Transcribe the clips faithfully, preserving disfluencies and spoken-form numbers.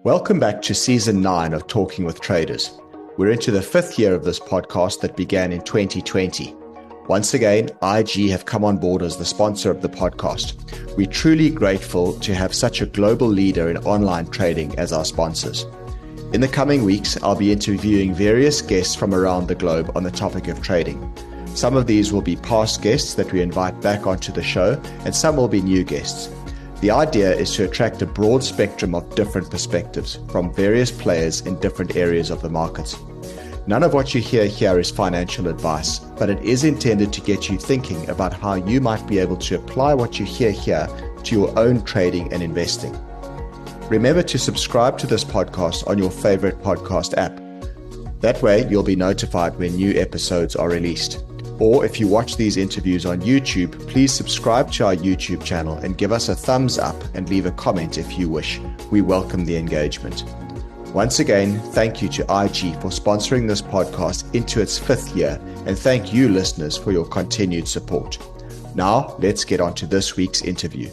Welcome back to season nine of Talking with Traders. We're into the fifth year of this podcast that began in twenty twenty. Once again, I G have come on board as the sponsor of the podcast. We're truly grateful to have such a global leader in online trading as our sponsors. In the coming weeks, I'll be interviewing various guests from around the globe on the topic of trading. Some of these will be past guests that we invite back onto the show, and some will be new guests. The idea is to attract a broad spectrum of different perspectives from various players in different areas of the markets. None of what you hear here is financial advice, but it is intended to get you thinking about how you might be able to apply what you hear here to your own trading and investing. Remember to subscribe to this podcast on your favorite podcast app. That way, you'll be notified when new episodes are released. Or if you watch these interviews on YouTube, please subscribe to our YouTube channel and give us a thumbs up and leave a comment if you wish. We welcome the engagement. Once again, thank you to I G for sponsoring this podcast into its fifth year, and thank you listeners for your continued support. Now, let's get on to this week's interview.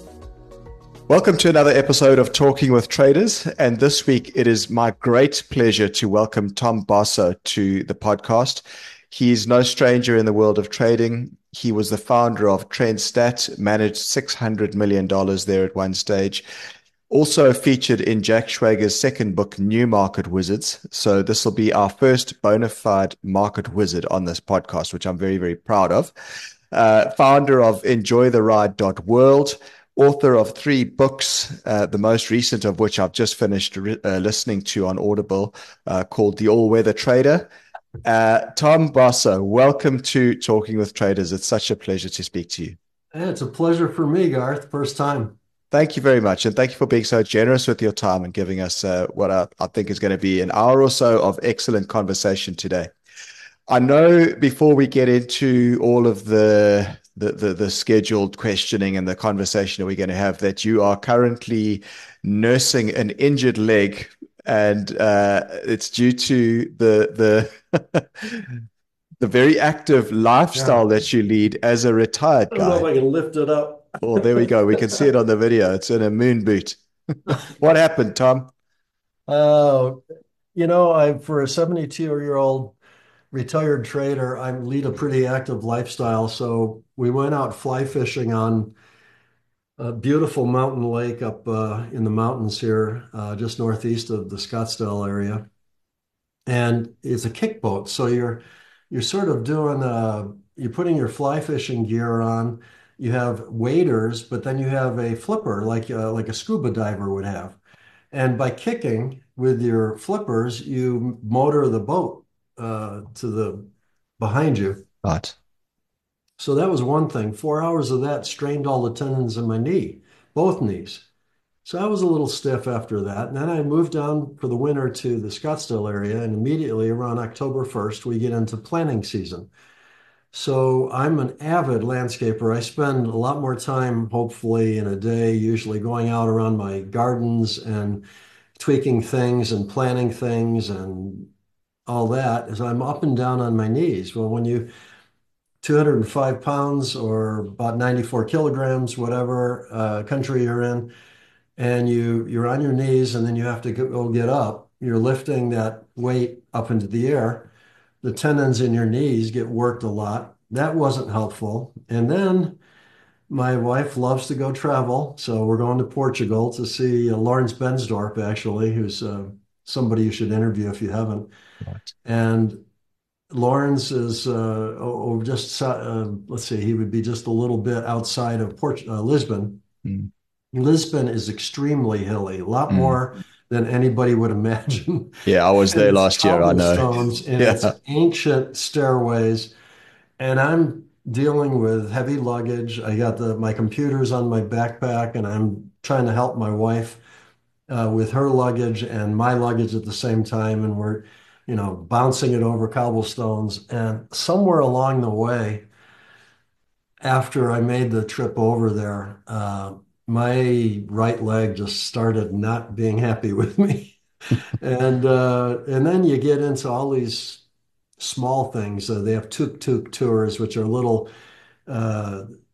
Welcome to another episode of Talking with Traders, and this week it is my great pleasure to welcome Tom Basso to the podcast. He's no stranger in the world of trading. He was the founder of TrendStat, managed six hundred million dollars there at one stage. Also featured in Jack Schwager's second book, New Market Wizards. So this will be our first bona fide market wizard on this podcast, which I'm very, very proud of. Uh, founder of enjoy the ride dot world, author of three books, uh, the most recent of which I've just finished re- uh, listening to on Audible, uh, called The All-Weather Trader. Uh, Tom Basso, welcome to Talking with Traders. It's such a pleasure to speak to you. Yeah, it's a pleasure for me, Garth. First time. Thank you very much. And thank you for being so generous with your time and giving us uh, what I, I think is going to be an hour or so of excellent conversation today. I know before we get into all of the the, the, the scheduled questioning and the conversation that we're going to have, that you are currently nursing an injured leg, and uh, it's due to the the the very active lifestyle Yeah. that you lead as a retired I don't know if guy. I can lift it up. Oh, there we go. We can see it on the video. It's in a moon boot. What happened, Tom? Uh, you know, I for a seventy-two-year-old retired trader, I lead a pretty active lifestyle. So we went out fly fishing on a beautiful mountain lake up uh, in the mountains here, uh, just northeast of the Scottsdale area. And it's a kick boat. So you're you're sort of doing uh you're putting your fly fishing gear on. You have waders, but then you have a flipper like uh, like a scuba diver would have. And by kicking with your flippers, you motor the boat uh, to the behind you. Right. So that was one thing. Four hours of that strained all the tendons in my knee, both knees. So I was a little stiff after that. And then I moved down for the winter to the Scottsdale area, and immediately around October first, we get into planting season. So I'm an avid landscaper. I spend a lot more time, hopefully, in a day, usually going out around my gardens and tweaking things and planting things and all that as I'm up and down on my knees. Well, when you two hundred five pounds or about ninety-four kilograms, whatever uh, country you're in, and you you're on your knees and then you have to go get up, you're lifting that weight up into the air. The tendons in your knees get worked a lot. That wasn't helpful. And then my wife loves to go travel, so we're going to Portugal to see uh, Lawrence Bensdorp, actually, who's uh, somebody you should interview if you haven't. Right. And Lawrence is, uh, oh, oh, just, uh, let's see, he would be just a little bit outside of Port uh, Lisbon. Mm. Lisbon is extremely hilly, a lot Mm. more than anybody would imagine. Yeah, I was And there it's last year. I know. cobblestones and it's Yeah. ancient stairways. And I'm dealing with heavy luggage. I got the my computers on my backpack, and I'm trying to help my wife uh, with her luggage and my luggage at the same time. And we're, you know, bouncing it over cobblestones. And somewhere along the way, after I made the trip over there, uh, my right leg just started not being happy with me. And uh, and then you get into all these small things. Uh, they have tuk-tuk tours, which are little uh,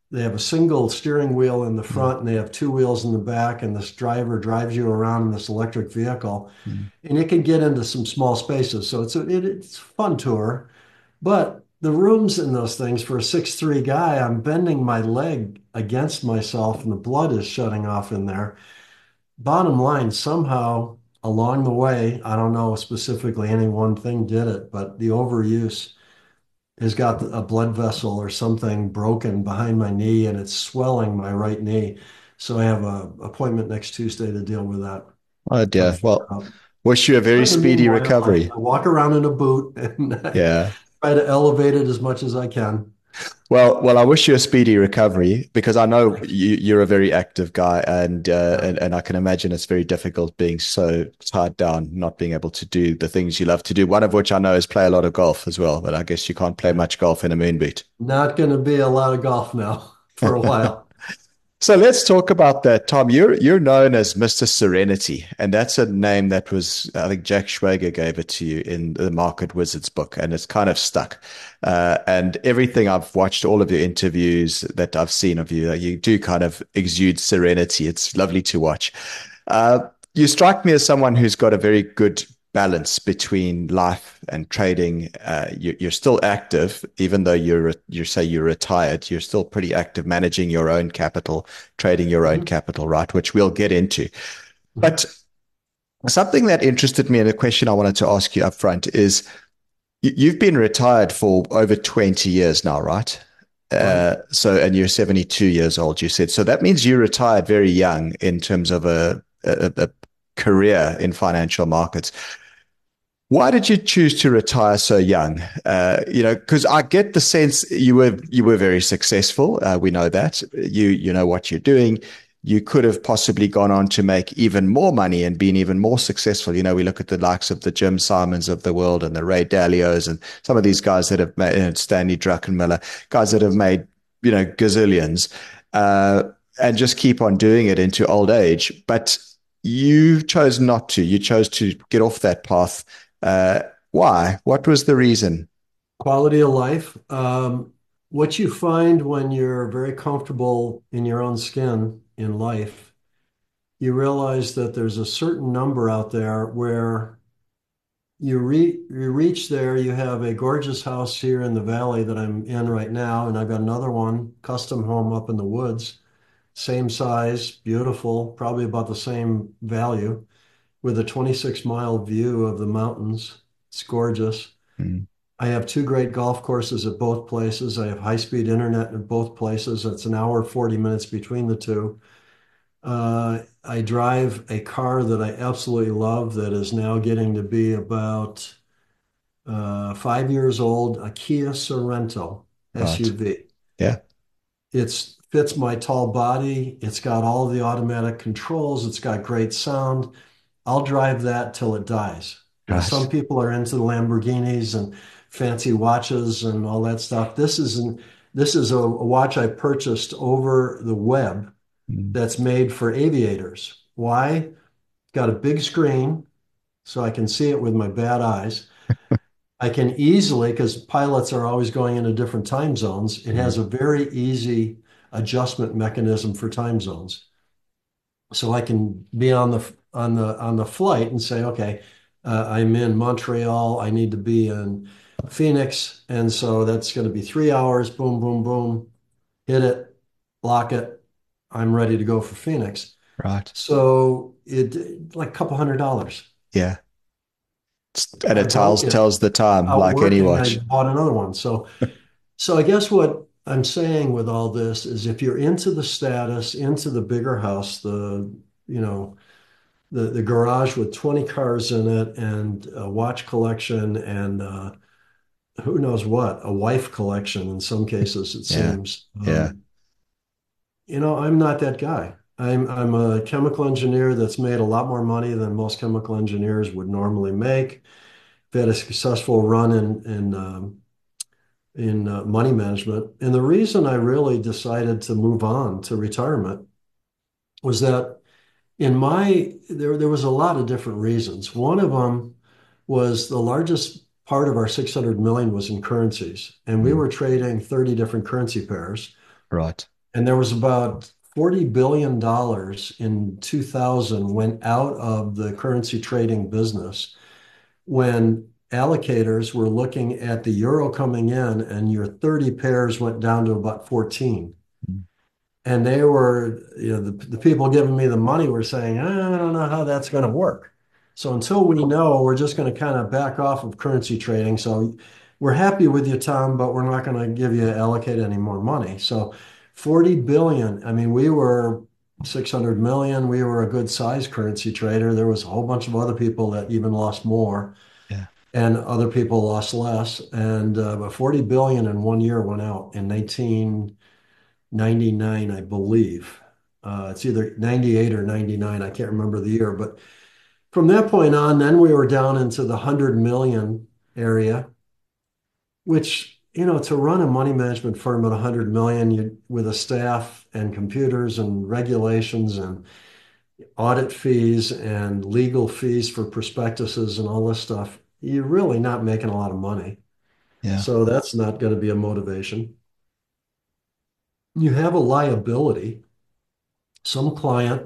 they have a single steering wheel in the Mm, front and they have two wheels in the back, and this driver drives you around in this electric vehicle, mm. and it can get into some small spaces. So it's a, it, it's a fun tour. But the rooms in those things for a six three guy, I'm bending my leg against myself and the blood is shutting off in there. Bottom line, somehow along the way, I don't know specifically any one thing did it, but the overuse has got a blood vessel or something broken behind my knee and it's swelling my right knee. So I have a appointment next Tuesday to deal with that, Oh try to dear. figure Well, out. wish you a very But in the speedy meanwhile, I, recovery. I walk around in a boot and I Yeah. try to elevate it as much as I can. Well, well, I wish you a speedy recovery because I know you, you're a very active guy, and, uh, Yeah. and and I can imagine it's very difficult being so tied down, not being able to do the things you love to do. One of which I know is play a lot of golf as well, but I guess you can't play much golf in a moon boot. Not going to be a lot of golf now for a while. So let's talk about that, Tom. You're you're known as Mister Serenity, and that's a name that was, I think Jack Schwager gave it to you in the Market Wizards book, and it's kind of stuck. Uh, and everything I've watched, all of your interviews that I've seen of you, you do kind of exude serenity. It's lovely to watch. Uh, you strike me as someone who's got a very good balance between life and trading. Uh, you, you're still active, even though you're you say you're retired. You're still pretty active, managing your own capital, trading your own Mhm. capital, right? Which we'll get into. Mhm. But something that interested me, and a question I wanted to ask you up front is: you, you've been retired for over twenty years now, right? Right. Uh, so, and you're seventy-two years old, you said. So that means you retired very young in terms of a, a, a career in financial markets. Why did you choose to retire so young? Uh, you know, because I get the sense you were you were very successful. Uh, we know that you you know what you're doing. You could have possibly gone on to make even more money and been even more successful. You know, we look at the likes of the Jim Simons of the world and the Ray Dalios and some of these guys that have made, and Stanley Druckenmiller, guys that have made, you know, gazillions, uh, and just keep on doing it into old age. But you chose not to. You chose to get off that path. uh, why? What was the reason? Quality of life. Um, what you find when you're very comfortable in your own skin in life, you realize that there's a certain number out there where you re you reach there, you have a gorgeous house here in the valley that I'm in right now, and I've got another one, custom home up in the woods, same size, beautiful, probably about the same value, with a twenty-six mile view of the mountains. It's gorgeous. Mm, I have two great golf courses at both places. I have high-speed internet at both places. It's an hour, forty minutes between the two. Uh, I drive a car that I absolutely love that is now getting to be about uh, five years old, a Kia Sorento right. S U V. Yeah. It fits my tall body. It's got all the automatic controls. It's got great sound. I'll drive that till it dies. Now, some Right. people are into the Lamborghinis and fancy watches and all that stuff. This isn't, this is a, a watch I purchased over the web Mm, that's made for aviators. Why? It's got a big screen so I can see it with my bad eyes. I can easily, because pilots are always going into different time zones, it mm, has a very easy adjustment mechanism for time zones. So I can be on the on the on the flight and say, okay, uh, I'm in Montreal. I need to be in Phoenix, and so that's going to be three hours. Boom, boom, boom. Hit it, lock it. I'm ready to go for Phoenix. right. So it like a couple hundred dollars. Yeah. And I it broke tells it tells the time out like any working. I watch. bought another one. So so I guess what I'm saying with all this is if you're into the status, into the bigger house, the you know the the garage with twenty cars in it and a watch collection and uh, who knows what, a wife collection in some cases, it Yeah. seems. Yeah. Um, you know, I'm not that guy. I'm I'm a chemical engineer that's made a lot more money than most chemical engineers would normally make. I've had a successful run in in um, in uh, money management, and the reason I really decided to move on to retirement was that in my there there was a lot of different reasons. One of them was the largest part of our six hundred million was in currencies, and we Mm, were trading thirty different currency pairs. right. And there was about forty billion dollars in two thousand went out of the currency trading business when allocators were looking at the euro coming in and your thirty pairs went down to about fourteen. Mm. And they were, you know, the, the people giving me the money were saying, I don't know how that's going to work. So until we know, we're just going to kind of back off of currency trading. So we're happy with you, Tom, but we're not going to give you allocate any more money. So forty billion, I mean, we were six hundred million. We were a good size currency trader. There was a whole bunch of other people that even lost more Yeah. and other people lost less. And uh, but forty billion in one year went out in nineteen ninety-nine, I believe. Uh, it's either ninety-eight or ninety-nine. I can't remember the year. But from that point on, then we were down into the one hundred million area, which, you know, to run a money management firm at one hundred million you, with a staff and computers and regulations and audit fees and legal fees for prospectuses and all this stuff, you're really not making a lot of money. Yeah. So that's not going to be a motivation. You have a liability. Some client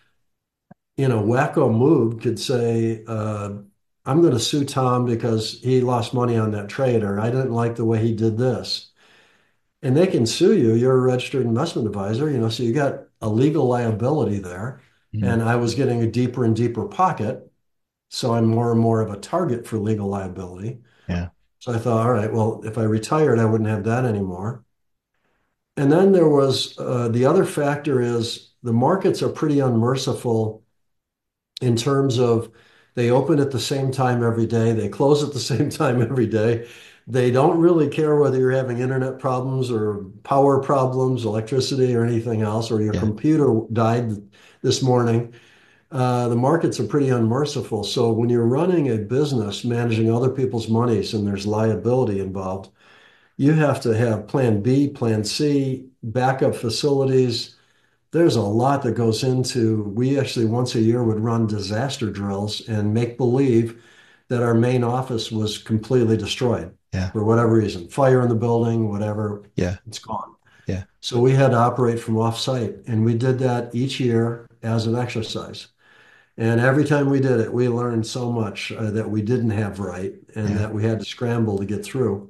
in a wacko mood could say, uh, I'm going to sue Tom because he lost money on that trade, or I didn't like the way he did this. And they can sue you. You're a registered investment advisor, you know, so you got a legal liability there. Mm. And I was getting a deeper and deeper pocket. So I'm more and more of a target for legal liability. Yeah. So I thought, all right, well, if I retired, I wouldn't have that anymore. And then there was uh, the other factor is the markets are pretty unmerciful in terms of they open at the same time every day, they close at the same time every day. They don't really care whether you're having internet problems or power problems, electricity, or anything else, or your Yeah. computer died this morning. Uh, the markets are pretty unmerciful. So when you're running a business managing other people's monies and there's liability involved, you have to have plan B, plan C, backup facilities. There's a lot that goes into, we actually once a year would run disaster drills and make believe that our main office was completely destroyed Yeah. for whatever reason, fire in the building, whatever, Yeah. it's gone. Yeah. So we had to operate from off-site, and we did that each year as an exercise. And every time we did it, we learned so much uh, that we didn't have right and Yeah. that we had to scramble to get through.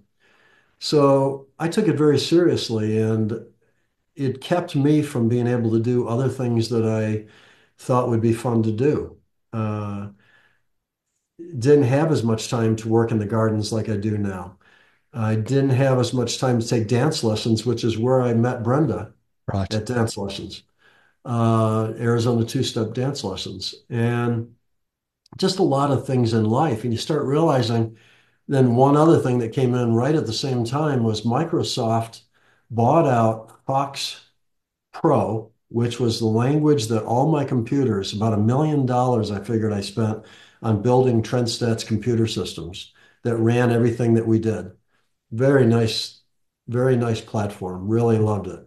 So I took it very seriously, and it kept me from being able to do other things that I thought would be fun to do. Uh, didn't have as much time to work in the gardens like I do now. I didn't have as much time to take dance lessons, which is where I met Brenda Right. at dance lessons, uh, Arizona two-step dance lessons, and just a lot of things in life. And you start realizing then one other thing that came in right at the same time was Microsoft bought out Fox Pro, which was the language that all my computers, about a million dollars I figured I spent on building Trendstat's computer systems that ran everything that we did. Very nice, very nice platform. Really loved it.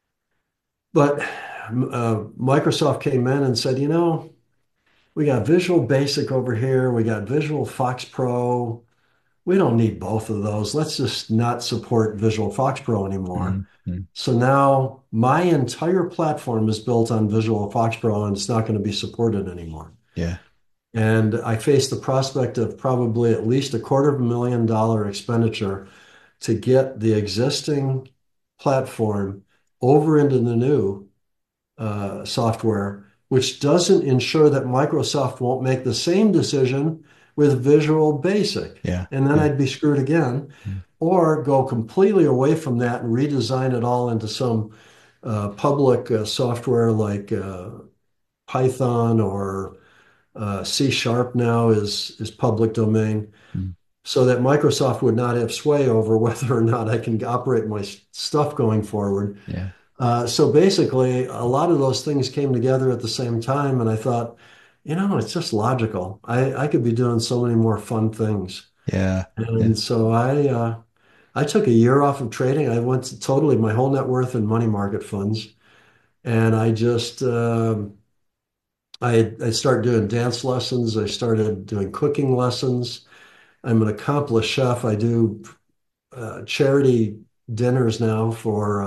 But uh, Microsoft came in and said, you know, we got Visual Basic over here. We got Visual Fox Pro. We don't need both of those. Let's just not support Visual Fox Pro anymore. Mm-hmm. So now my entire platform is built on Visual Fox Pro and it's not going to be supported anymore. Yeah. And I face the prospect of probably at least a quarter of a million dollar expenditure to get the existing platform over into the new uh, software, which doesn't ensure that Microsoft won't make the same decision with Visual Basic. Yeah. And then Yeah. I'd be screwed again, Mm. or go completely away from that and redesign it all into some uh, public uh, software like uh, Python or uh, C Sharp now is, is public domain, Mm. so that Microsoft would not have sway over whether or not I can operate my stuff going forward. Yeah. Uh, so basically, a lot of those things came together at the same time, and I thought, you know, it's just logical. I, I could be doing so many more fun things. Yeah. Yeah. And so I uh, I took a year off of trading. I went to totally my whole net worth in money market funds, and I just um, I I started doing dance lessons. I started doing cooking lessons. I'm an accomplished chef. I do uh, charity dinners now for uh,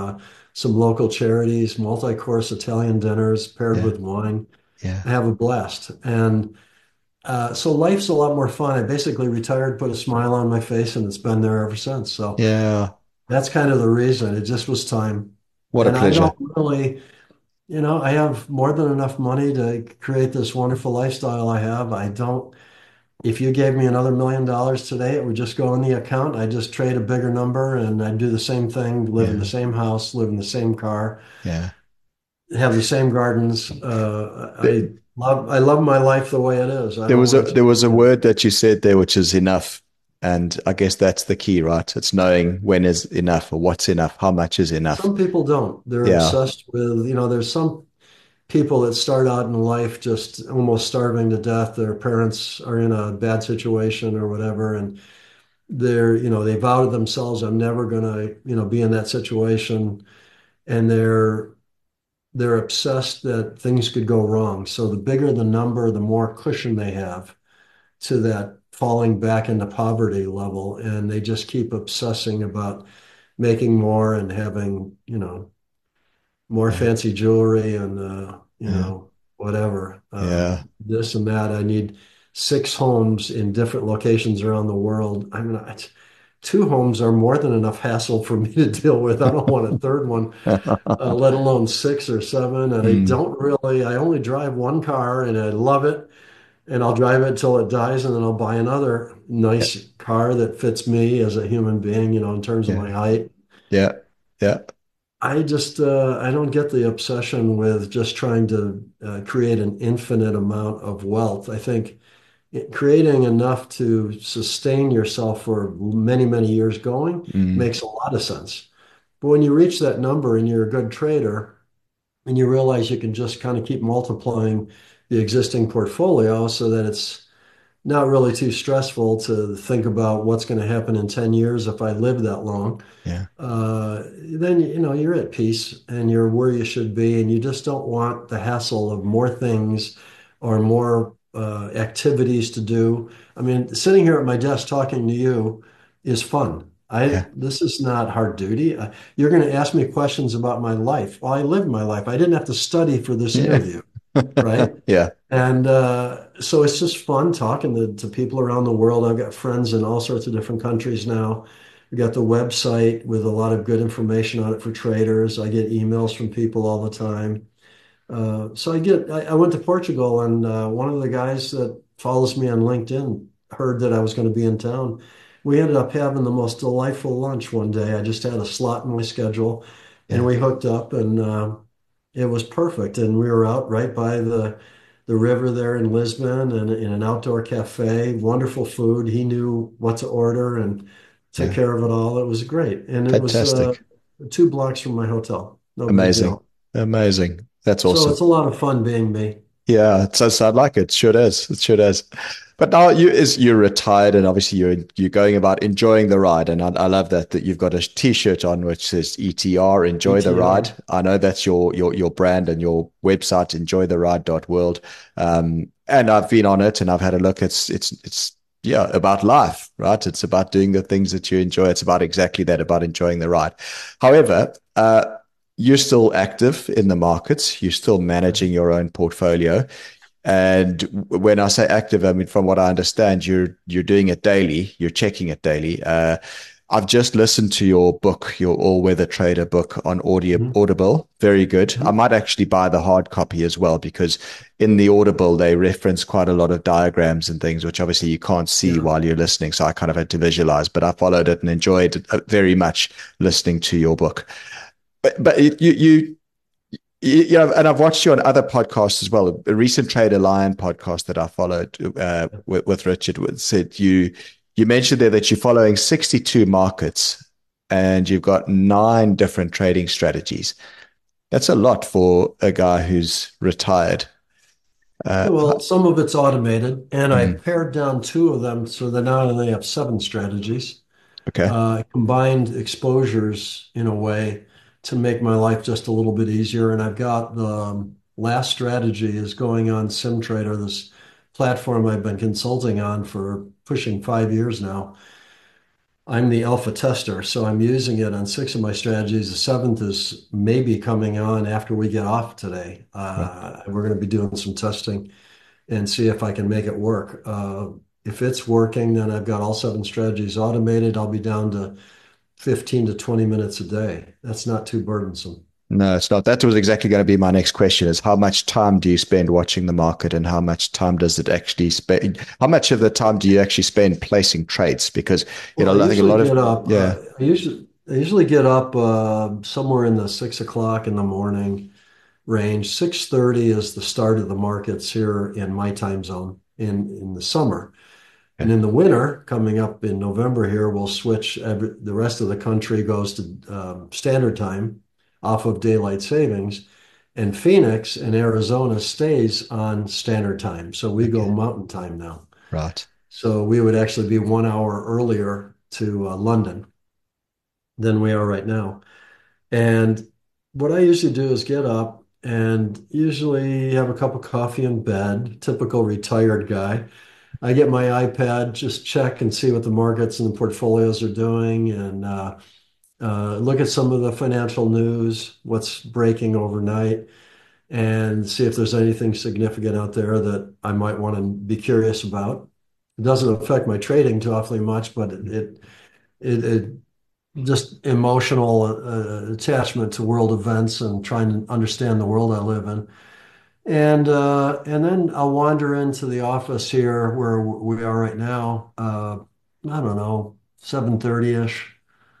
some local charities, multi-course Italian dinners paired Yeah. with wine. Yeah. I have a blast. And uh, so life's a lot more fun. I basically retired, put a smile on my face, and it's been there ever since. So Yeah. that's kind of the reason. It just was time. What a And I don't pleasure. really, you know, I have more than enough money to create this wonderful lifestyle I have. I don't, if you gave me another million dollars today, it would just go in the account. I just trade a bigger number and I'd do the same thing, live in the Yeah. same house, live in the same car, Yeah. have the same gardens. Uh, I love, I love my life the way it is. I There don't was a want to there change was a it. word that you said there, which is enough. And I guess that's the key, right? It's knowing when is enough or what's enough, how much is enough. Some people don't. They're Yeah. obsessed with, you know, there's some people that start out in life just almost starving to death. Their parents are in a bad situation or whatever, and they're, you know, they vow to themselves, I'm never gonna, you know, be in that situation. And they're they're obsessed that things could go wrong. So the bigger the number, the more cushion they have to that falling back into poverty level. And they just keep obsessing about making more and having, you know, more Yeah. fancy jewelry and uh, you Yeah. know, whatever. Um, Yeah. this and that. I need six homes in different locations around the world. I mean, I, two homes are more than enough hassle for me to deal with. I don't want a third one, uh, let alone six or seven. And I Mm. don't really, I only drive one car and I love it. And I'll drive it till it dies, and then I'll buy another Yeah. nice car that fits me as a human being, you know, in terms of Yeah. my height. Yeah. Yeah. I just uh, I don't get the obsession with just trying to uh, create an infinite amount of wealth. I think it- creating enough to sustain yourself for many, many years going Mm. makes a lot of sense. But when you reach that number and you're a good trader and you realize you can just kind of keep multiplying the existing portfolio so that it's not really too stressful to think about what's going to happen in ten years if I live that long, Yeah. uh, then you know you're at peace and you're where you should be, and you just don't want the hassle of more things or more uh, activities to do. I mean, sitting here at my desk talking to you is fun. I Yeah. This is not hard duty. Uh, you're going to ask me questions about my life. Well, I lived my life. I didn't have to study for this Yeah. interview, right? Yeah. And uh, so it's just fun talking to, to people around the world. I've got friends in all sorts of different countries now. We got the website with a lot of good information on it for traders. I get emails from people all the time. Uh, so I get, I, I went to Portugal and uh, one of the guys that follows me on LinkedIn heard that I was going to be in town. We ended up having the most delightful lunch one day. I just had a slot in my schedule and Yeah. we hooked up and uh, it was perfect. And we were out right by the the river there in Lisbon and in an outdoor cafe, wonderful food. He knew what to order and took Yeah. care of it all. It was great. And it was uh, Fantastic. two blocks from my hotel. No big Amazing. deal. Amazing. That's So awesome. it's a lot of fun being me. Yeah, it does sound like it. Sure does. It sure does. But now you is you're retired and obviously you're you're going about enjoying the ride. And I, I love that that you've got a t-shirt on which says E T R, enjoy the ride. E T R. I know that's your your your brand and your website, enjoy the ride dot world. Um, and I've been on it and I've had a look. It's it's it's yeah, about life, right? It's about doing the things that you enjoy. It's about exactly that, about enjoying the ride. However, uh you're still active in the markets. You're still managing your own portfolio. And when I say active, I mean, from what I understand, you're you're doing it daily. You're checking it daily. Uh, I've just listened to your book, your All Weather Trader book on audio, Mhm. Audible. Very good. I Mhm. might actually buy the hard copy as well because in the Audible they reference quite a lot of diagrams and things, which obviously you can't see Yeah. while you're listening. So I kind of had to visualize, but I followed it and enjoyed it uh, very much listening to your book. But but you you you know, and I've watched you on other podcasts as well. A recent Trader Lion podcast that I followed uh, with, with Richard said you you mentioned there that you're following sixty-two markets and you've got nine different trading strategies. That's a lot for a guy who's retired. Uh, Yeah, well, some of it's automated, and I mm, pared down two of them so that now I only have seven strategies. okay. Uh, combined exposures in a way to make my life just a little bit easier. And I've got the um, last strategy is going on SimTrader, this platform I've been consulting on for pushing five years now. I'm the alpha tester, so I'm using it on six of my strategies. The seventh is maybe coming on after we get off today. Right. Uh, we're going to be doing some testing and see if I can make it work. Uh, if it's working, then I've got all seven strategies automated. I'll be down to fifteen to twenty minutes a day. That's not too burdensome. No, it's not. That was exactly going to be my next question is how much time do you spend watching the market and how much time does it actually spend? How much of the time do you actually spend placing trades? Because, you Well, I know, I think a usually lot of, get up. yeah, Uh, I usually I usually get up uh, somewhere in the six o'clock in the morning range. Six thirty is the start of the markets here in my time zone in in the summer. And okay, in the winter, coming up in November here, we'll switch. Every, the rest of the country goes to um, standard time off of daylight savings, and Phoenix and Arizona stays on standard time. So we go okay, mountain time now. right. So we would actually be one hour earlier to uh, London than we are right now. And what I usually do is get up and usually have a cup of coffee in bed, typical retired guy. I get my iPad, just check and see what the markets and the portfolios are doing, and uh, uh, look at some of the financial news, what's breaking overnight, and see if there's anything significant out there that I might want to be curious about. It doesn't affect my trading too awfully much, but it it it, it just emotional uh, attachment to world events and trying to understand the world I live in. And uh, and then I'll wander into the office here where we are right now. Uh, I don't know, seven thirty-ish.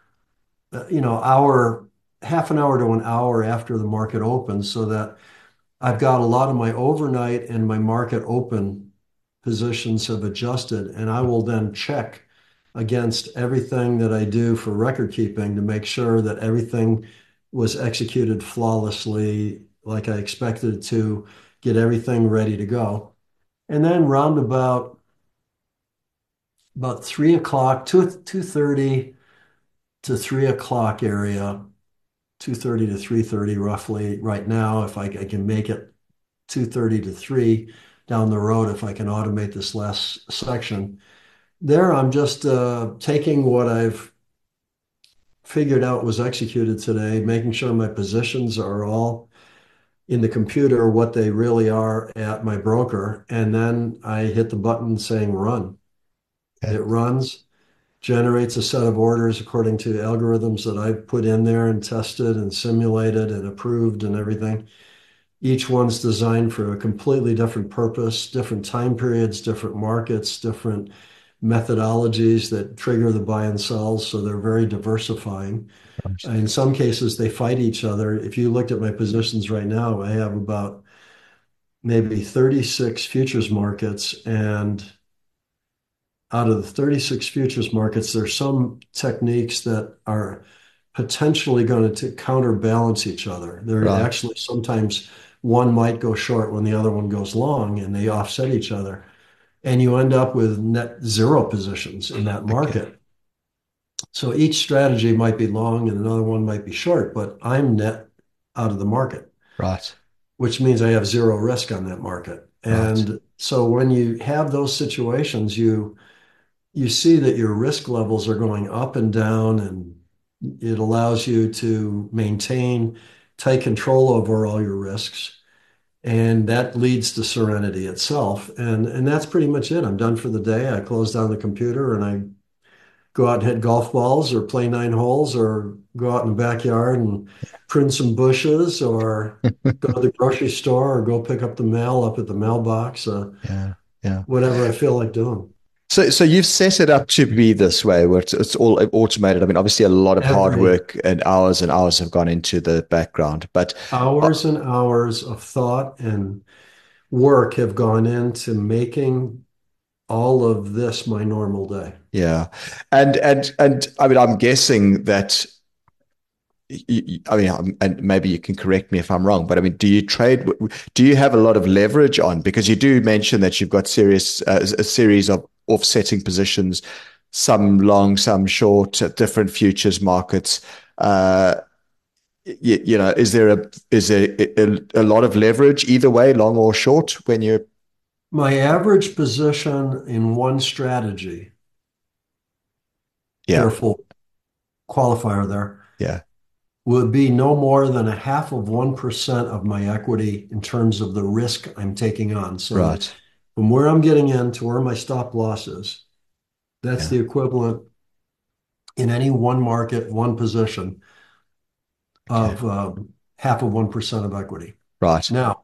Uh, you know, hour, half an hour to an hour after the market opens, so that I've got a lot of my overnight and my market open positions have adjusted, and I will then check against everything that I do for record keeping to make sure that everything was executed flawlessly, like I expected it to, get everything ready to go. And then round about about three o'clock, two two thirty to three o'clock area, two thirty to three thirty roughly right now, if I, I can make it two thirty to three down the road, if I can automate this last section. There, I'm just uh, taking what I've figured out was executed today, making sure my positions are all in the computer, what they really are at my broker. And then I hit the button saying run. Okay. It runs, generates a set of orders according to algorithms that I've put in there and tested and simulated and approved and everything. Each one's designed for a completely different purpose, different time periods, different markets, different methodologies that trigger the buy and sells. So they're very diversifying. In some cases, they fight each other. If you looked at my positions right now, I have about maybe thirty-six futures markets. And out of the thirty-six futures markets, there's some techniques that are potentially going to counterbalance each other. They're Right. actually sometimes one might go short when the other one goes long, and they offset each other. And you end up with net zero positions in that Okay. market. So each strategy might be long and another one might be short, but I'm net out of the market, Right. which means I have zero risk on that market. Right. And so when you have those situations, you you see that your risk levels are going up and down, and it allows you to maintain tight control over all your risks. And that leads to serenity itself. And and that's pretty much it. I'm done for the day. I close down the computer and I go out and hit golf balls or play nine holes or go out in the backyard and prune some bushes or go to the grocery store or go pick up the mail up at the mailbox, uh, Yeah. Yeah. whatever I feel like doing. So, so you've set it up to be this way, where it's, it's all automated. I mean, obviously, a lot of hard Every work and hours and hours have gone into the background, but uh, hours and hours of thought and work have gone into making all of this my normal day. yeah, and and and I mean, I'm guessing that. You, I mean, um, and maybe you can correct me if I'm wrong, but I mean, do you trade? Do you have a lot of leverage on? Because you do mention that you've got serious uh, a series of offsetting positions, some long, some short, at different futures markets. Uh, you, you know, is there a is there a, a lot of leverage either way, long or short, when you're My average position in one strategy Yeah. careful qualifier there, Yeah. would be no more than a half of one percent of my equity in terms of the risk I'm taking on. So Right. from where I'm getting in to where my stop loss is, that's Yeah. the equivalent in any one market, one position Okay. of um, half of one percent of equity. Right. Now,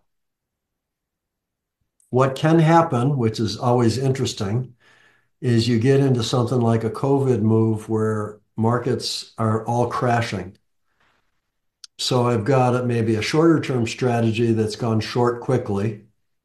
what can happen, which is always interesting, is you get into something like a COVID move where markets are all crashing. So I've got a, maybe a shorter term strategy that's gone short quickly,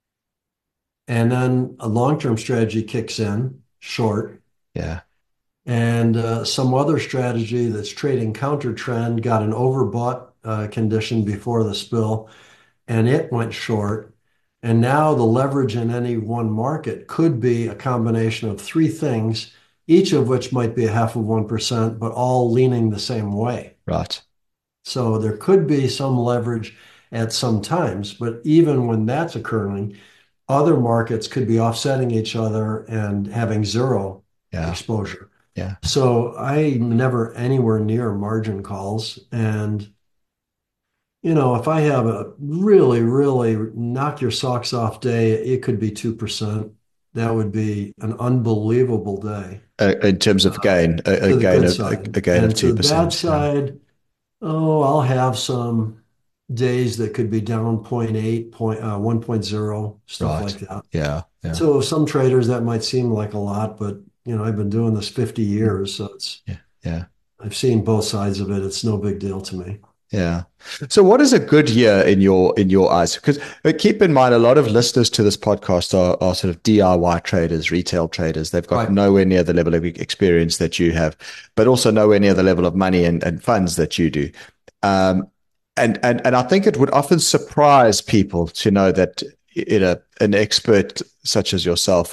and then a long term strategy kicks in short, Yeah. and uh, some other strategy that's trading counter trend got an overbought uh, condition before the spill, and it went short. And now the leverage in any one market could be a combination of three things, each of which might be a half of one percent, but all leaning the same way. Right. So there could be some leverage at some times, but even when that's occurring, other markets could be offsetting each other and having zero Yeah. exposure. Yeah. So I'm never anywhere near margin calls. And, you know, if I have a really, really knock your socks off day, it could be two percent. That would be an unbelievable day Uh, in terms of uh, gain, a, a to the gain good of a, side. a gain of And to two the bad percent. Yeah. side, oh, I'll have some days that could be down zero point eight, point, uh, one point zero, stuff Right. like that. Yeah. Yeah. So some traders that might seem like a lot, but you know, I've been doing this fifty years, so it's Yeah. Yeah. I've seen both sides of it. It's no big deal to me. Yeah. So what is a good year in your in your eyes? Because keep in mind a lot of listeners to this podcast are, are sort of D I Y traders, retail traders. They've got Right. nowhere near the level of experience that you have, but also nowhere near the level of money and, and funds that you do. Um, and and and I think it would often surprise people to know that in a an expert such as yourself,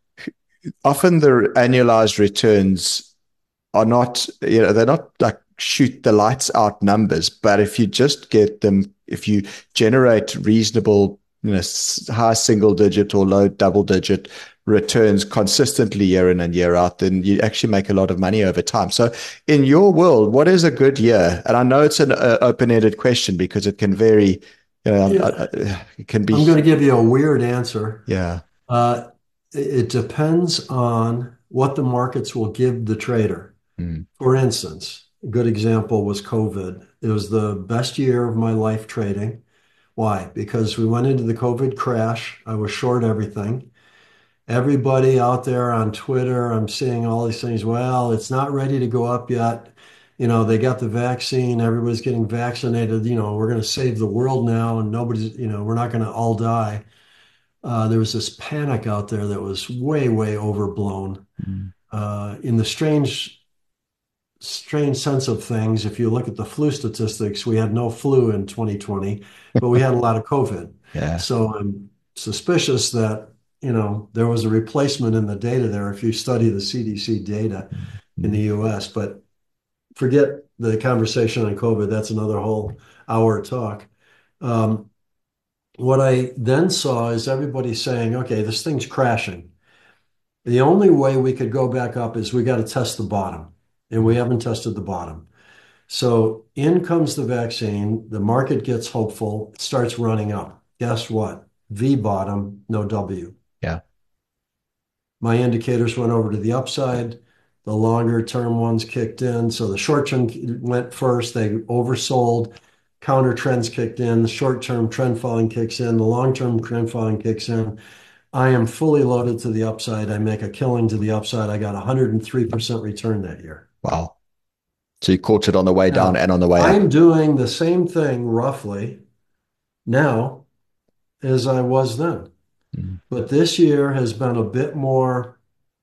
often the annualized returns are not, you know, they're not like shoot the lights out numbers, but if you just get them, if you generate reasonable, you know, high single digit or low double digit returns consistently year in and year out, then you actually make a lot of money over time. So in your world, what is a good year? And I know it's an uh, open-ended question because it can vary, you know, Yeah, uh, uh, it can I'm going be, to give you a weird answer. yeah, Uh, it depends on what the markets will give the trader. mm, For instance, a good example was COVID. It was the best year of my life trading. Why? Because we went into the COVID crash. I was short everything. Everybody out there on Twitter, I'm seeing all these things. Well, it's not ready to go up yet. You know, they got the vaccine, everybody's getting vaccinated. You know, we're going to save the world now, and nobody's, you know, we're not going to all die. Uh, there was this panic out there that was way, way overblown. mm, Uh, in the strange, strange sense of things, if you look at the flu statistics, we had no flu in twenty twenty, but we had a lot of COVID. yeah, So I'm suspicious that, you know, there was a replacement in the data there if you study the C D C data mm, in the mm, U S. But forget the conversation on COVID. That's another whole hour talk. Um, what I then saw is everybody saying, okay, this thing's crashing. The only way we could go back up is we got to test the bottom, and we haven't tested the bottom. So in comes the vaccine, the market gets hopeful, it starts running up. Guess what? V bottom, no W. yeah, My indicators went over to the upside. The longer term ones kicked in. So the short term went first. They oversold. Counter trends kicked in. The short term trend following kicks in. The long term trend following kicks in. I am fully loaded to the upside. I make a killing to the upside. I got one hundred three percent return that year. wow. So you caught it on the way down Now, and on the way up. I'm doing the same thing roughly now as I was then. Mm, But this year has been a bit more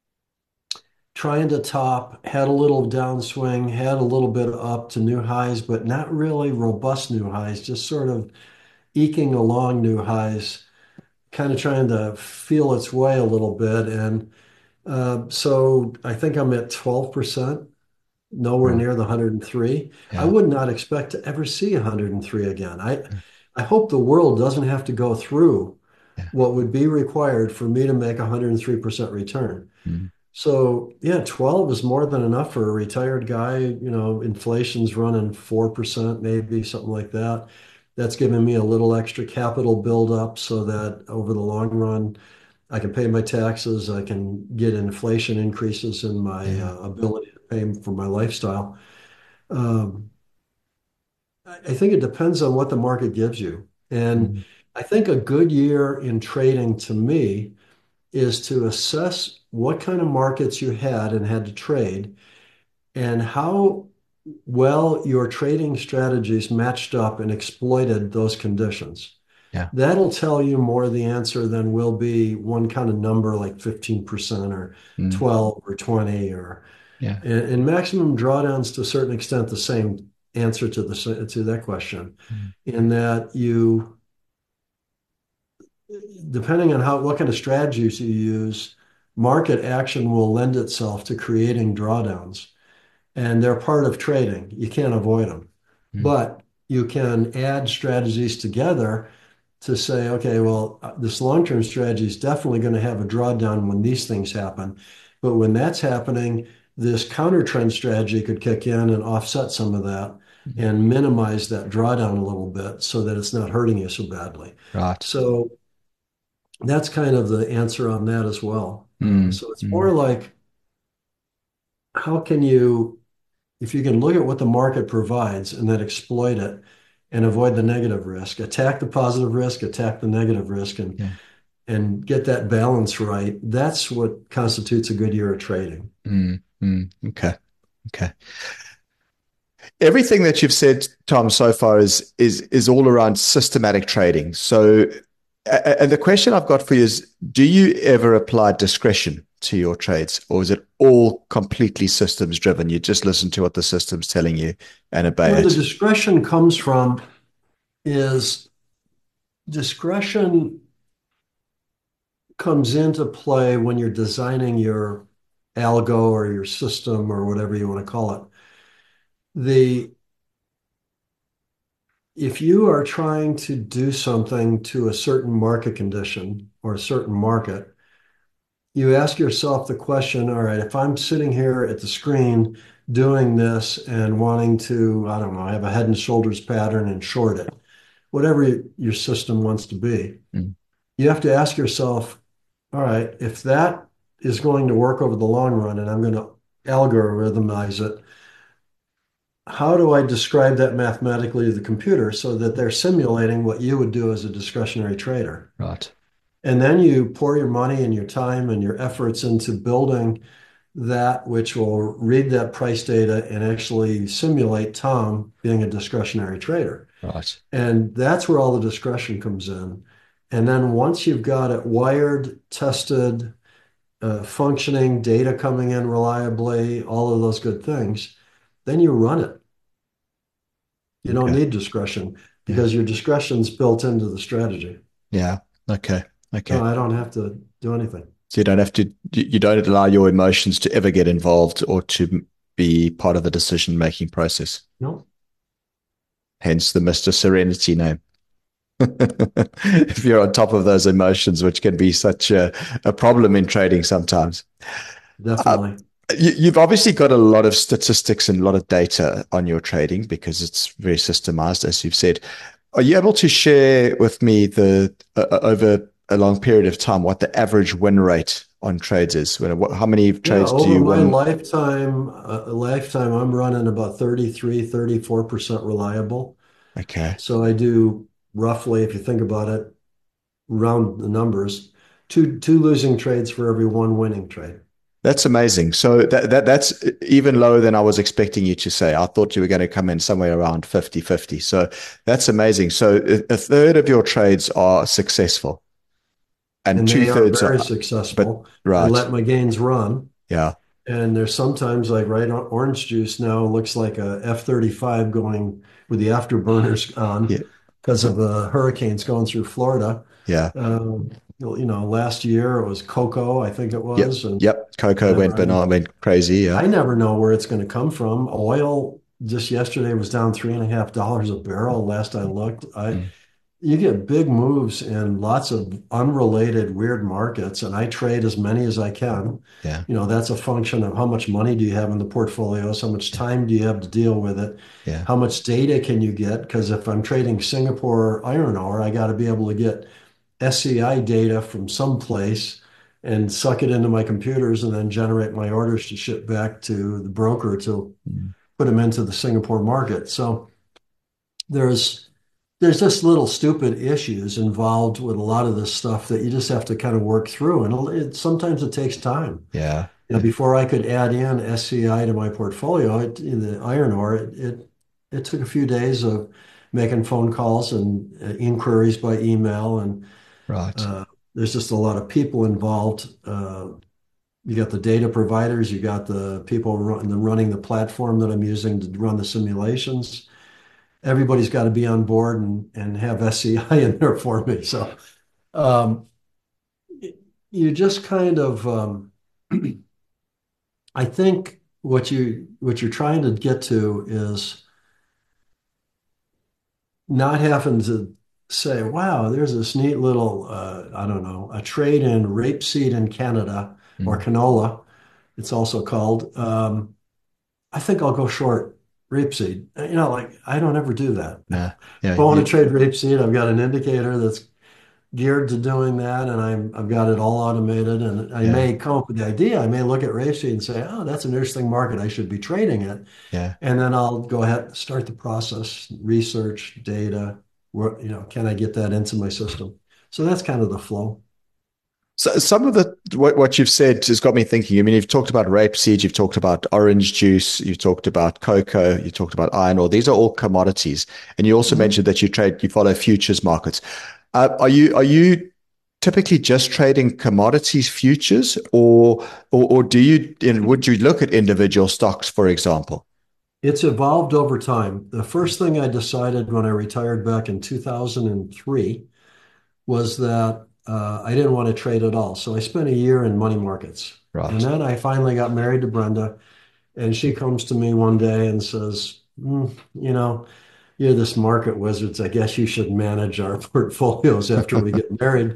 trying to top, had a little downswing, had a little bit up to new highs, but not really robust new highs, just sort of eking along new highs, kind of trying to feel its way a little bit. And uh, so I think I'm at twelve percent, nowhere right. near the one hundred three. I Yeah. would not expect to ever see one hundred three again. I, I hope the world doesn't have to go through Yeah. what would be required for me to make a one hundred three percent return. Mm. So yeah, twelve is more than enough for a retired guy. You know, inflation's running four percent, maybe something like that. That's giving me a little extra capital build up so that over the long run, I can pay my taxes. I can get inflation increases in my Yeah. uh, ability to pay for my lifestyle. Um, I I think it depends on what the market gives you. And Mm. I think a good year in trading to me is to assess what kind of markets you had and had to trade and how well your trading strategies matched up and exploited those conditions. Yeah. That'll tell you more the answer than will be one kind of number like fifteen percent or Mm. twelve or twenty or Yeah. and, and maximum drawdowns to a certain extent the same answer to the to that question Mm. in that you depending on how what kind of strategies you use, market action will lend itself to creating drawdowns. And they're part of trading. You can't avoid them. Mm. But you can add strategies together to say, okay, well, uh, this long-term strategy is definitely going to have a drawdown when these things happen. But when that's happening, this counter trend strategy could kick in and offset some of that Mm. and minimize that drawdown a little bit so that it's not hurting you so badly. Right. So that's kind of the answer on that as well. Uh, Mm. so it's more Mm. like how can you, if you can look at what the market provides and then exploit it and avoid the negative risk, attack the positive risk, attack the negative risk, and Yeah. and get that balance right, that's what constitutes a good year of trading. Mm. Mm. Okay. Okay. Everything that you've said, Tom, so far is is is all around systematic trading. So, and the question I've got for you is: do you ever apply discretion to your trades, or is it all completely systems driven? You just listen to what the system's telling you and obey Where the it. discretion comes from is discretion comes into play when you're designing your algo or your system or whatever you want to call it. The if you are trying to do something to a certain market condition or a certain market, you ask yourself the question, all right, if I'm sitting here at the screen doing this and wanting to, I don't know, have a head and shoulders pattern and short it, whatever your system wants to be, Mm. you have to ask yourself, all right, if that is going to work over the long run and I'm going to algorithmize it, how do I describe that mathematically to the computer so that they're simulating what you would do as a discretionary trader? Right. And then you pour your money and your time and your efforts into building that which will read that price data and actually simulate Tom being a discretionary trader. Right. And that's where all the discretion comes in. And then once you've got it wired, tested, uh, functioning, data coming in reliably, all of those good things, then you run it. You don't Okay. need discretion Yeah. because your discretion's built into the strategy. Yeah. Okay. No, Okay. I don't have to do anything. So you don't have to, you don't allow your emotions to ever get involved or to be part of the decision making process. No. Hence the Mister Serenity name. If you're on top of those emotions, which can be such a, a problem in trading sometimes. Uh, Definitely. you, you've obviously got a lot of statistics and a lot of data on your trading because it's very systemized, as you've said. Are you able to share with me the uh, over a long period of time what the average win rate on trades is? What, how many Yeah, trades do over you my win? lifetime, uh, lifetime, I'm running about thirty-three, thirty-four percent reliable. Okay. So I do roughly, if you think about it, round the numbers, two two losing trades for every one winning trade. That's amazing. So that, that that's even lower than I was expecting you to say. I thought you were going to come in somewhere around fifty fifty. So that's amazing. So a, a third of your trades are successful and And two they are thirds very are, but successful. I right. let my gains run. Yeah. And there's sometimes like right on orange juice now looks like a F thirty-five going with the afterburners on Yeah. because of the hurricanes going through Florida. Yeah. Um, you know, last year it was cocoa, I think it Yep. was, and Yep. Cocoa went whatever. I banana, went crazy. Yeah. I never know where it's going to come from. Oil just yesterday was down three and a half dollars a barrel. Last I looked, I Mm. you get big moves in lots of unrelated weird markets, and I trade as many as I can. Yeah. You know, that's a function of how much money do you have in the portfolios, how much time do you have to deal with it, Yeah. how much data can you get? Because if I'm trading Singapore iron ore, I got to be able to get S C I data from someplace and suck it into my computers and then generate my orders to ship back to the broker to Mm. put them into the Singapore market. So there's there's just little stupid issues involved with a lot of this stuff that you just have to kind of work through. And it, sometimes it takes time. Yeah. You know, Yeah. before I could add in S C I to my portfolio, it, in the iron ore, it, it it took a few days of making phone calls and uh, inquiries by email, and Right. uh, there's just a lot of people involved. Uh, you got the data providers, you got the people run, running the platform that I'm using to run the simulations. Everybody's got to be on board and, and have S C I in there for me. So um, you just kind of, um, I think what you what you're trying to get to is not having to say, "Wow, there's this neat little, uh, I don't know, a trade in rapeseed in Canada or Mm. canola, it's also called. Um, I think I'll go short rapeseed." You know, like I don't ever do that. Yeah. Yeah. If I want You, to trade rapeseed, I've got an indicator that's geared to doing that, and I'm I've got it all automated. And I yeah. may come up with the idea. I may look at rapeseed and say, "Oh, that's an interesting market. I should be trading it." Yeah. And then I'll go ahead and start the process, research data. Where, you know, can I get that into my system? So that's kind of the flow. So some of the what, what you've said has got me thinking. I mean, you've talked about rapeseed, you've talked about orange juice, you've talked about cocoa, you talked about iron ore. These are all commodities, and you also Mhm. mentioned that you trade, you follow futures markets. Uh, are you are you typically just trading commodities futures, or or, or do you and would you look at individual stocks, for example? It's evolved over time. The first thing I decided when I retired back in two thousand three was that uh, I didn't want to trade at all. So I spent a year in money markets. And Right. then I finally got married to Brenda, and she comes to me one day and says, "Mm, you know, you're this market wizards. I guess you should manage our portfolios after we get married."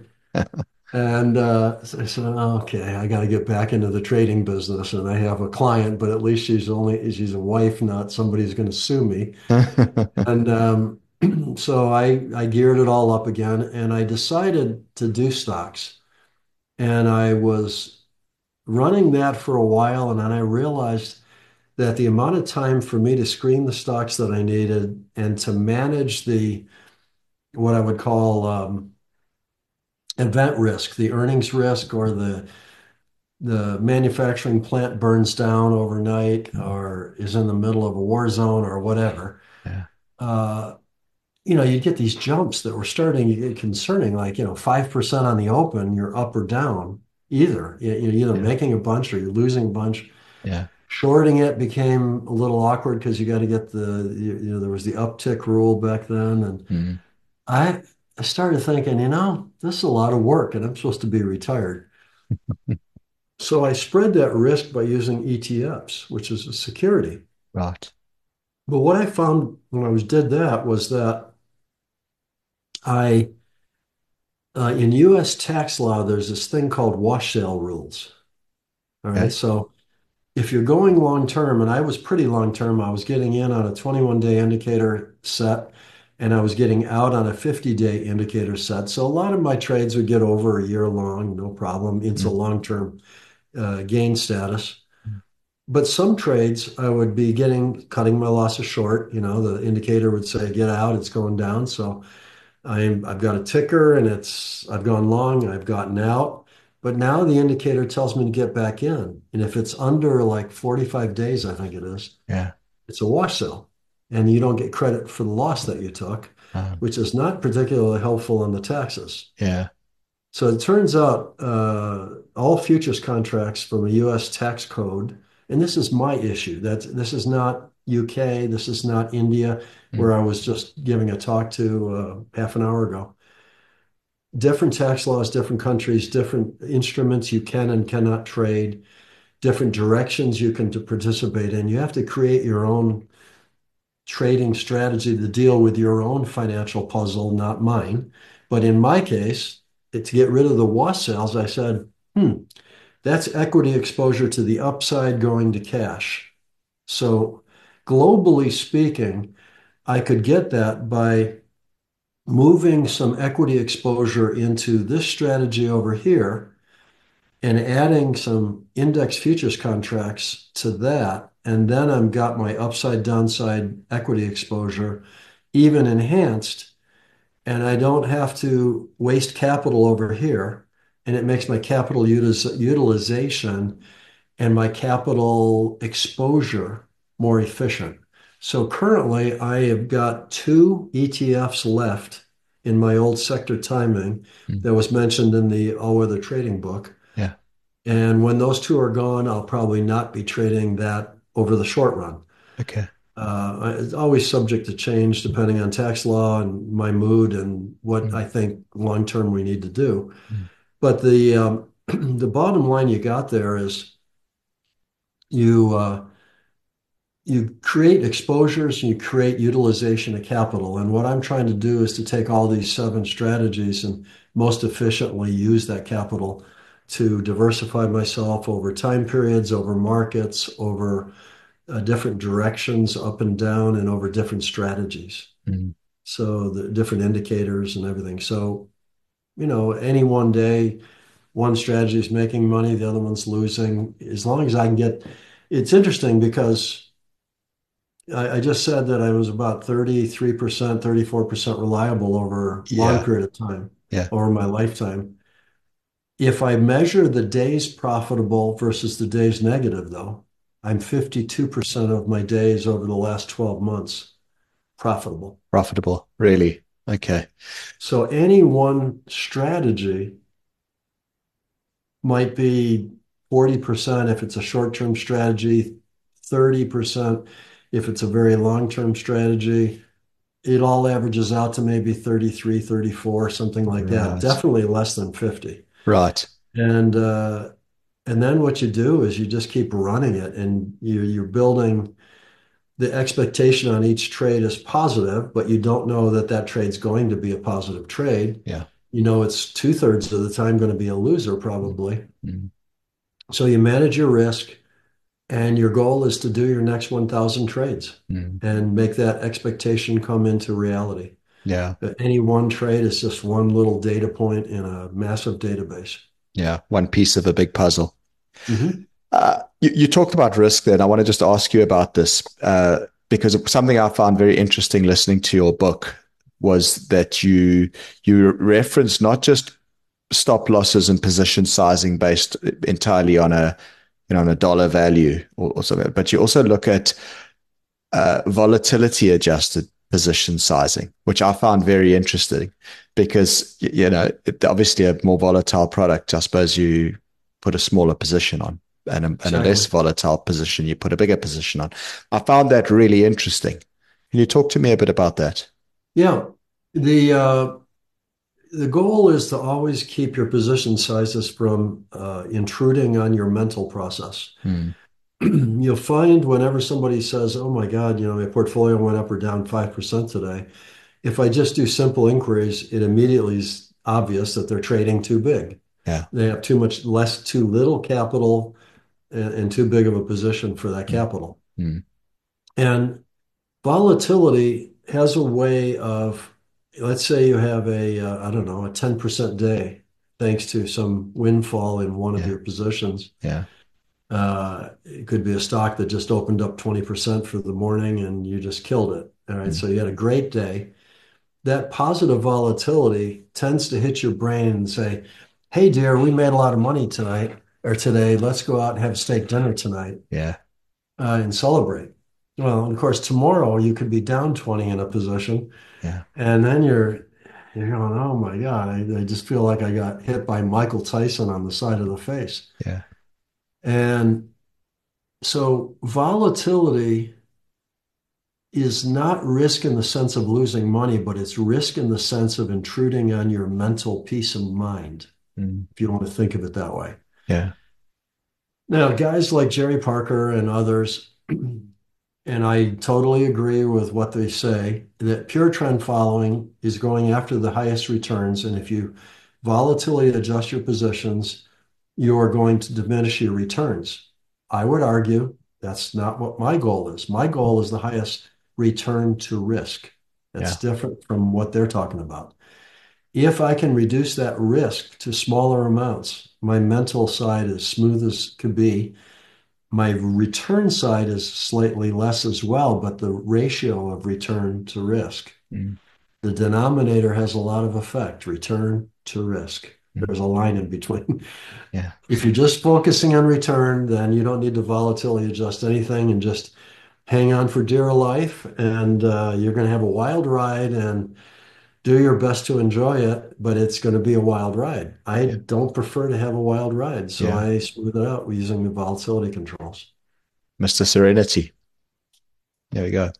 And uh, so I said, "Okay, I got to get back into the trading business." And I have a client, but at least she's only she's a wife, not somebody who's going to sue me. And um, so I I geared it all up again, and I decided to do stocks. And I was running that for a while, and then I realized that the amount of time for me to screen the stocks that I needed and to manage the what I would call um, event risk, the earnings risk, or the the manufacturing plant burns down overnight, or is in the middle of a war zone, or whatever. Yeah. Uh, you know, you get these jumps that were starting to get concerning, like, you know, five percent on the open, you're up or down either. You- You're either Yeah. making a bunch or you're losing a bunch. Yeah. Shorting it became a little awkward because you got to get the, you you know, there was the uptick rule back then. And Mm. I, I started thinking, you know, this is a lot of work and I'm supposed to be retired. So I spread that risk by using E T Fs, which is a security. Right. But what I found when I was did that was that I uh, in U S tax law, there's this thing called wash sale rules. All right. Okay. So if you're going long term, and I was pretty long term, I was getting in on a twenty-one day indicator set and I was getting out on a fifty day indicator set. So a lot of my trades would get over a year long, no problem. It's a Mm. long term uh, gain status. But some trades I would be getting, cutting my losses short. You know, the indicator would say, get out, it's going down. So I'm I've got a ticker and it's I've gone long, I've gotten out, but now the indicator tells me to get back in. And if it's under like forty-five days, I think it is, Yeah. it's a wash sale. And you don't get credit for the loss that you took, Um, which is not particularly helpful in the taxes. yeah. So it turns out uh, all futures contracts from a U S tax code, and this is my issue. That this is not U K, this is not India, Mm. where I was just giving a talk to uh, half an hour ago. Different tax laws, different countries, different instruments you can and cannot trade, different directions you can to participate in. You have to create your own trading strategy to deal with your own financial puzzle, not mine. But in my case, to get rid of the wassails, I said, hmm, that's equity exposure to the upside going to cash. So globally speaking, I could get that by moving some equity exposure into this strategy over here and adding some index futures contracts to that. And then I've got my upside downside equity exposure even enhanced, and I don't have to waste capital over here. And it makes my capital util utilization and my capital exposure more efficient. So currently, I have got two E T Fs left in my old sector timing Mm. that was mentioned in the All Weather Trading book. Yeah. And when those two are gone, I'll probably not be trading that over the short run. Okay. Uh, it's always subject to change depending on tax law and my mood and what Mm. I think long term we need to do. Mm. But the um, the bottom line you got there is you uh, you create exposures and you create utilization of capital. And what I'm trying to do is to take all these seven strategies and most efficiently use that capital to diversify myself over time periods, over markets, over uh, different directions, up and down, and over different strategies. Mm. So the different indicators and everything. So, you know, any one day, one strategy is making money, the other one's losing. As long as I can get, it's interesting because I, I just said that I was about thirty-three percent, thirty-four percent reliable over a long Yeah. period of time, Yeah. over my lifetime. If I measure the days profitable versus the days negative, though, I'm fifty-two percent of my days over the last twelve months profitable. Profitable. Really? Okay. So any one strategy might be forty percent if it's a short-term strategy, thirty percent if it's a very long-term strategy. It all averages out to maybe thirty-three, thirty-four, something like that. Right. Definitely less than fifty. Right. And uh, and then what you do is you just keep running it, and you you're building the expectation on each trade is positive, but you don't know that that trade's going to be a positive trade. Yeah. You know, it's two thirds of the time going to be a loser Mm. probably. Mm. So you manage your risk, and your goal is to do your next one thousand trades Mm. and make that expectation come into reality. Yeah. But any one trade is just one little data point in a massive database. Yeah. One piece of a big puzzle. Mm-hmm. Uh, you, you talked about risk there, and I want to just ask you about this uh, because something I found very interesting listening to your book was that you you reference not just stop losses and position sizing based entirely on a you know on a dollar value or, or something, but you also look at uh, volatility adjusted position sizing, which I found very interesting because you know it, obviously a more volatile product, I suppose you put a smaller position on, and a, and a less Exactly. volatile position you put a bigger position on. I found that really interesting. Can you talk to me a bit about that? Yeah. The uh, the goal is to always keep your position sizes from uh, intruding on your mental process. Hmm. You'll find whenever somebody says, "Oh my God, you know, my portfolio went up or down five percent today," if I just do simple inquiries, it immediately is obvious that they're trading too big. Yeah. They have too much less, too little capital and, and too big of a position for that Hmm. capital. Hmm. And volatility has a way of, let's say you have a, uh, I don't know, a ten percent day thanks to some windfall in one of Yeah. your positions. Yeah. Uh, it could be a stock that just opened up twenty percent for the morning and you just killed it. All right. Hmm. So you had a great day. That positive volatility tends to hit your brain and say, "Hey, dear, we made a lot of money tonight or today. Let's go out and have steak dinner tonight Yeah. uh, and celebrate." Well, and of course, tomorrow you could be down twenty in a position, Yeah. and then you're you're going, "Oh my God, I, I just feel like I got hit by Michael Tyson on the side of the face." Yeah. And so volatility is not risk in the sense of losing money, but it's risk in the sense of intruding on your mental peace of mind, Hmm. if you want to think of it that way. Yeah. Now, guys like Jerry Parker and others And I totally agree with what they say that pure trend following is going after the highest returns. And if you volatility adjust your positions, you are going to diminish your returns. I would argue that's not what my goal is. My goal is the highest return to risk. That's Yeah. different from what they're talking about. If I can reduce that risk to smaller amounts, my mental side is smooth as could be. My return side is slightly less as well, but the ratio of return to risk, Mm. the denominator has a lot of effect, return to risk. Mm. There's a line in between. Yeah. If you're just focusing on return, then you don't need to volatility adjust anything and just hang on for dear life. And uh, you're going to have a wild ride and do your best to enjoy it, but it's going to be a wild ride. I Yeah. don't prefer to have a wild ride, so Yeah. I smooth it out using the volatility controls. Mister Serenity. There we go.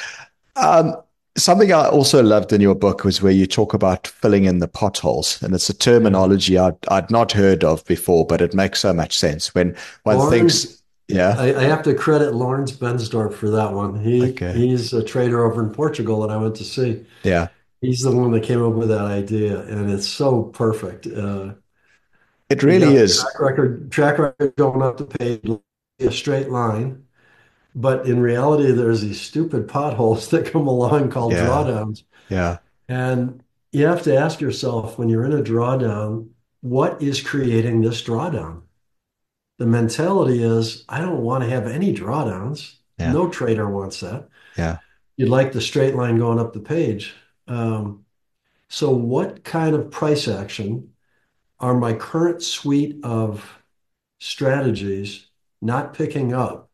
Um, something I also loved in your book was where you talk about filling in the potholes, and it's a Yeah. terminology I'd, I'd not heard of before, but it makes so much sense when one Lawrence, thinks, yeah, I, I have to credit Lawrence Bensdorf for that one. He okay, he's a trader over in Portugal that I went to see. yeah, He's the one that came up with that idea, and it's so perfect. Uh, it you really got the is. track record, track record going up the page, a straight line, but in reality, there's these stupid potholes that come along called Yeah, drawdowns. yeah, And you have to ask yourself when you're in a drawdown, what is creating this drawdown? The mentality is, I don't want to have any drawdowns. yeah, No trader wants that. yeah, You'd like the straight line going up the page. Um, so, what kind of price action are my current suite of strategies not picking up?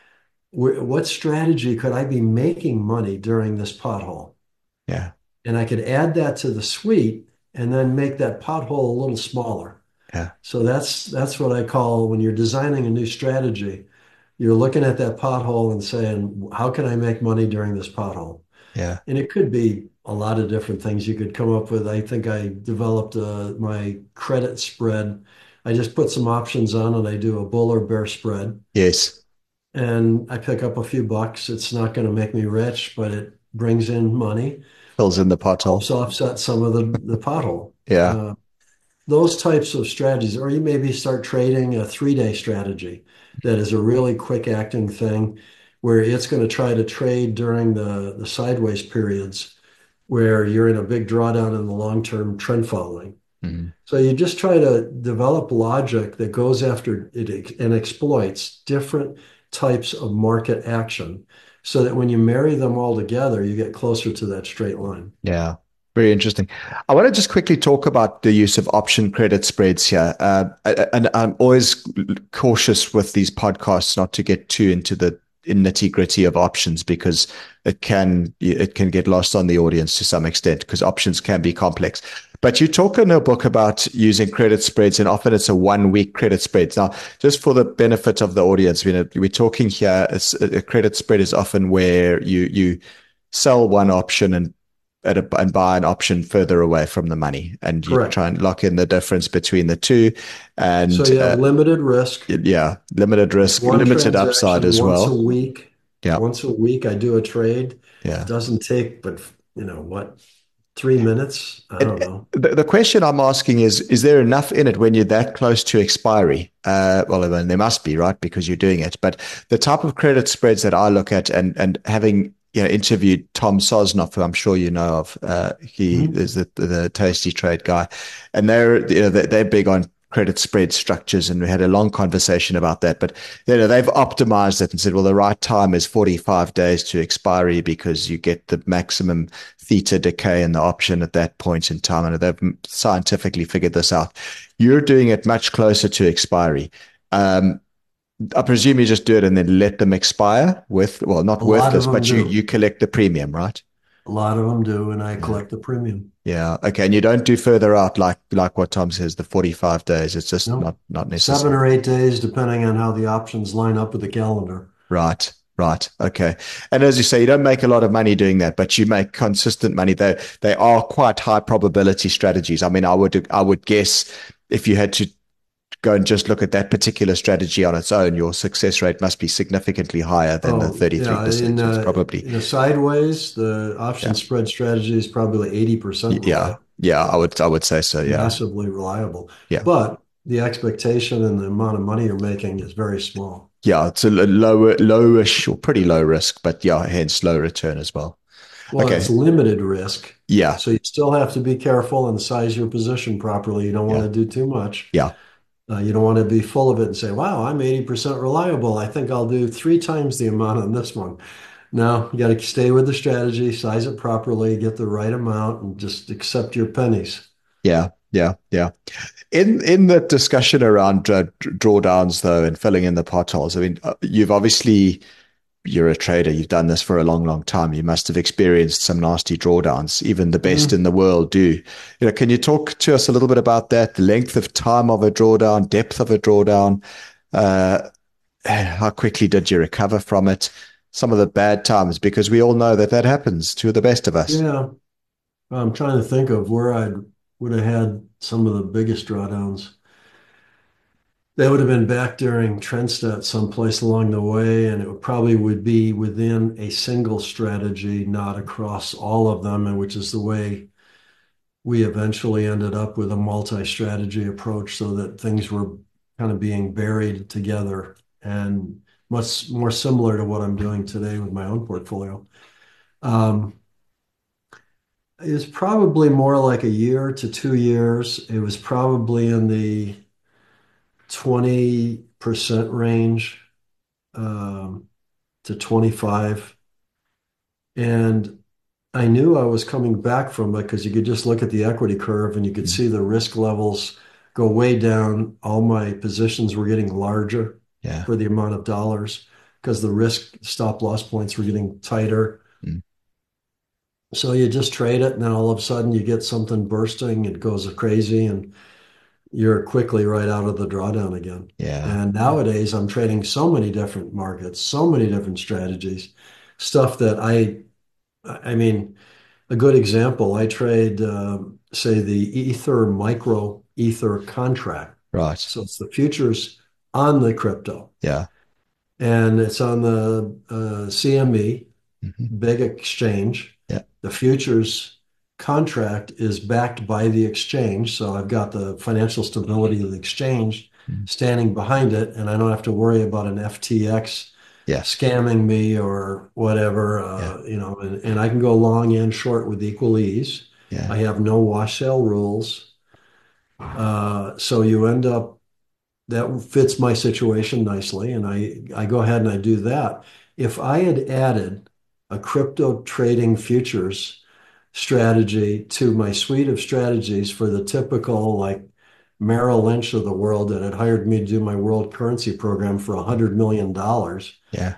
What strategy could I be making money during this pothole? yeah, And I could add that to the suite and then make that pothole a little smaller. yeah, So that's that's what I call when you're designing a new strategy, you're looking at that pothole and saying, how can I make money during this pothole? yeah. And it could be a lot of different things you could come up with. I think I developed uh, my credit spread. I just put some options on and I do a bull or bear spread Yes, and I pick up a few bucks. It's not going to make me rich, but it brings in money, fills in the pothole. helps offset some of the, the pothole. Yeah, Uh, those types of strategies, or you maybe start trading a three day strategy that is a really quick acting thing where it's going to try to trade during the, the sideways periods where you're in a big drawdown in the long term trend following. mm, So you just try to develop logic that goes after it and exploits different types of market action so that when you marry them all together, you get closer to that straight line. yeah. Very interesting. I want to just quickly talk about the use of option credit spreads here. Uh, and I'm always cautious with these podcasts not to get too into the nitty gritty of options because it can it can get lost on the audience to some extent because options can be complex. But you talk in a book about using credit spreads, and often it's a one week credit spread. Now, just for the benefit of the audience, you know, we're talking here. A credit spread is often where you you sell one option and at a, and buy an option further away from the money, and you Correct. try and lock in the difference between the two. So And you have uh, limited risk, yeah, limited risk, one limited upside transaction as once a well. week. Yeah, Once a week, I do a trade. yeah. Doesn't take, but you know what, three minutes? I It, don't it- know. the, the question I'm asking is: Is there enough in it when you're that close to expiry? Uh, well, I mean, there must be, right? Because you're doing it. But the type of credit spreads that I look at, and and having you know interviewed Tom Sosnoff, who I'm sure you know of, uh, he Mhm. is the the Tasty Trade guy, and they're you know they're, they're big on credit spread structures, and we had a long conversation about that. But you know they've optimized it and said, well, the right time is forty-five days to expiry because you get the maximum theta decay in the option at that point in time, and they've scientifically figured this out. You're doing it much closer to expiry. Um, I presume you just do it and then let them expire with, well, not A lot of worthless, them but you do. you collect the premium, right? A lot of them do, and I Yeah. collect the premium. Yeah. Okay. And you don't do further out like like what Tom says, the forty-five days. It's just No, not not seven necessary. or eight days, depending on how the options line up with the calendar. Right. Right. Okay. And as you say, you don't make a lot of money doing that, but you make consistent money. They they are quite high probability strategies. I mean, I would I would guess if you had to go and just look at that particular strategy on its own, your success rate must be significantly higher than the Oh, yeah. thirty-three percent. In So it's uh, probably, in a sideways, the option yeah, spread strategy is probably eighty percent yeah, reliable. yeah, I So would, I would say so. Yeah, massively reliable. yeah, But the expectation and the amount of money you're making is very small. yeah. It's a lower, lowish or pretty low risk, but yeah, hence low return as well. Well, it's Okay. limited risk. Yeah, So you still have to be careful and size your position properly. You don't want yeah, to do too much. yeah, Uh, you don't want to be full of it and say, wow, I'm eighty percent reliable. I think I'll do three times the amount on this one. No, you got to stay with the strategy, size it properly, get the right amount, and just accept your pennies. yeah, yeah, yeah. In in the discussion around uh, drawdowns, though, and filling in the potholes, I mean, uh, you've obviously you're a trader. You've done this for a long, long time. You must have experienced some nasty drawdowns. Even the best Mm. in the world do. You know, can you talk to us a little bit about that? The length of time of a drawdown, depth of a drawdown. Uh, how quickly did you recover from it? Some of the bad times, because we all know that that happens to the best of us. Yeah, I'm trying to think of where I would have had some of the biggest drawdowns. That would have been back during Trendstat someplace along the way, and it would probably would be within a single strategy, not across all of them, and which is the way we eventually ended up with a multi-strategy approach so that things were kind of being buried together and much more similar to what I'm doing today with my own portfolio. Um, it was probably more like a year to two years. It was probably in the twenty percent range um, to twenty-five. And I knew I was coming back from it because you could just look at the equity curve and you could Mm. see the risk levels go way down. All my positions were getting larger Yeah. for the amount of dollars because the risk stop loss points were getting tighter. Mm. So you just trade it, and then all of a sudden you get something bursting, it goes crazy, and you're quickly right out of the drawdown again. Yeah. And nowadays I'm trading so many different markets, so many different strategies, stuff that I, I mean, a good example, I trade, um, say, the Ether micro Ether contract. Right. So it's the futures on the crypto, Yeah. and it's on the uh, C M E, Hmm. big exchange. Yeah. The futures contract is backed by the exchange. So I've got the financial stability of the exchange Mm. standing behind it, and I don't have to worry about an F T X Yeah. scamming me or whatever, Yeah. uh, you know, and, and I can go long and short with equal ease. Yeah. I have no wash sale rules. Uh, so you end up, that fits my situation nicely. And I, I go ahead and I do that. If I had added a crypto trading futures strategy to my suite of strategies for the typical like Merrill Lynch of the world that had hired me to do my world currency program for a hundred million dollars, Yeah.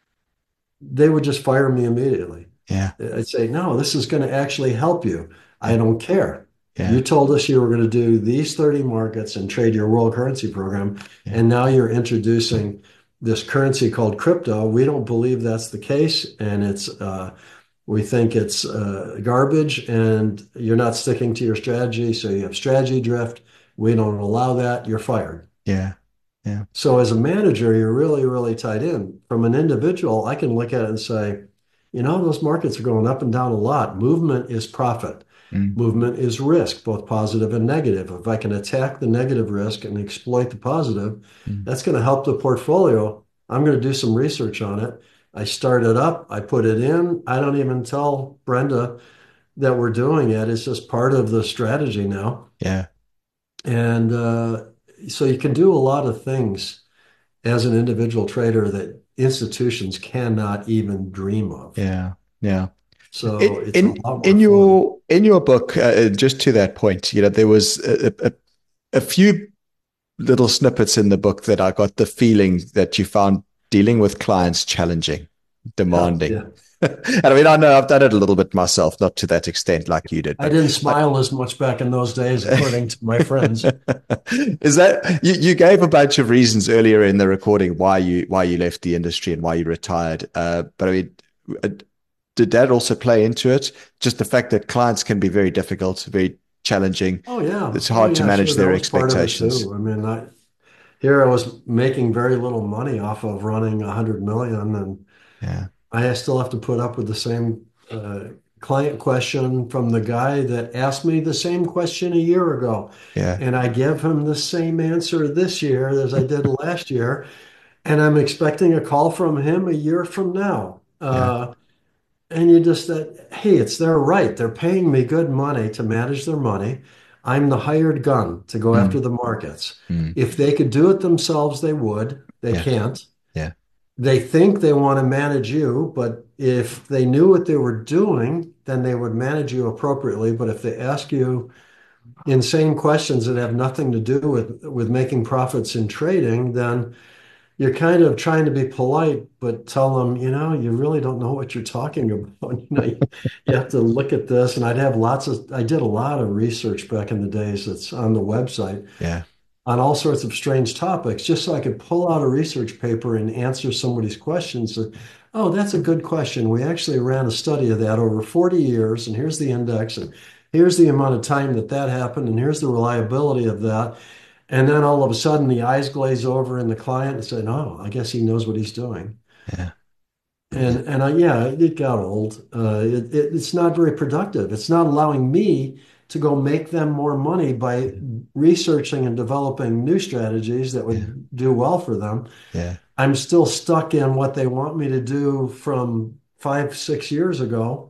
they would just fire me immediately. Yeah. I'd say, no, this is going to actually help you. I don't care. Yeah. You told us you were going to do these thirty markets and trade your world currency program, Yeah. and now you're introducing this currency called crypto. We don't believe that's the case, and it's uh, we think it's uh, garbage, and you're not sticking to your strategy, so you have strategy drift. We don't allow that. You're fired. Yeah. Yeah. So as a manager, you're really, really tied in. From an individual, I can look at it and say, you know, those markets are going up and down a lot. Movement is profit. Mm. Movement is risk, both positive and negative. If I can attack the negative risk and exploit the positive, Mm. that's going to help the portfolio. I'm going to do some research on it. I start it up, I put it in. I don't even tell Brenda that we're doing it. It's just part of the strategy now. Yeah. And uh, so you can do a lot of things as an individual trader that institutions cannot even dream of. Yeah. Yeah. So In it's a in lot more in fun. your in your book, uh, just to that point, you know, there was a, a, a few little snippets in the book that I got the feeling that you found dealing with clients challenging, Yeah, demanding. yeah. And I mean, I know I've done it a little bit myself, not to that extent like you did, I but didn't I, smile as much back in those days, according to my friends. is that you, you gave a bunch of reasons earlier in the recording why you why you left the industry and why you retired. Uh, but I mean, uh, did that also play into it? Just the fact that clients can be very difficult, very challenging. Oh yeah. It's Oh hard to yeah, sure. manage That their was part of it expectations. too. I mean, I here I was making very little money off of running a hundred million, and Yeah. I still have to put up with the same uh, client question from the guy that asked me the same question a year ago. Yeah. And I give him the same answer this year as I did last year. And I'm expecting a call from him a year from now. Yeah. Uh, and you just that, hey, it's their right. They're paying me good money to manage their money. I'm the hired gun to go Mm, after the markets. mm. If they could do it themselves, they would. They Yeah. can't. Yeah. They think they want to manage you, but if they knew what they were doing, then they would manage you appropriately. But if they ask you insane questions that have nothing to do with with making profits in trading, then you're kind of trying to be polite, but tell them, you know, you really don't know what you're talking about. You know, you, you have to look at this. And I'd have lots of, I did a lot of research back in the days that's on the website Yeah. on all sorts of strange topics, just so I could pull out a research paper and answer somebody's questions. Oh, that's a good question. We actually ran a study of that over forty years, and here's the index, and here's the amount of time that that happened, and here's the reliability of that. And then all of a sudden, the eyes glaze over in the client and say, "Oh, I guess he knows what he's doing." Yeah. Yeah. And and I, yeah, it got old. Uh, it, it, it's not very productive. It's not allowing me to go make them more money by researching and developing new strategies that Yeah. would do well for them. Yeah. I'm still stuck in what they want me to do from five, six years ago,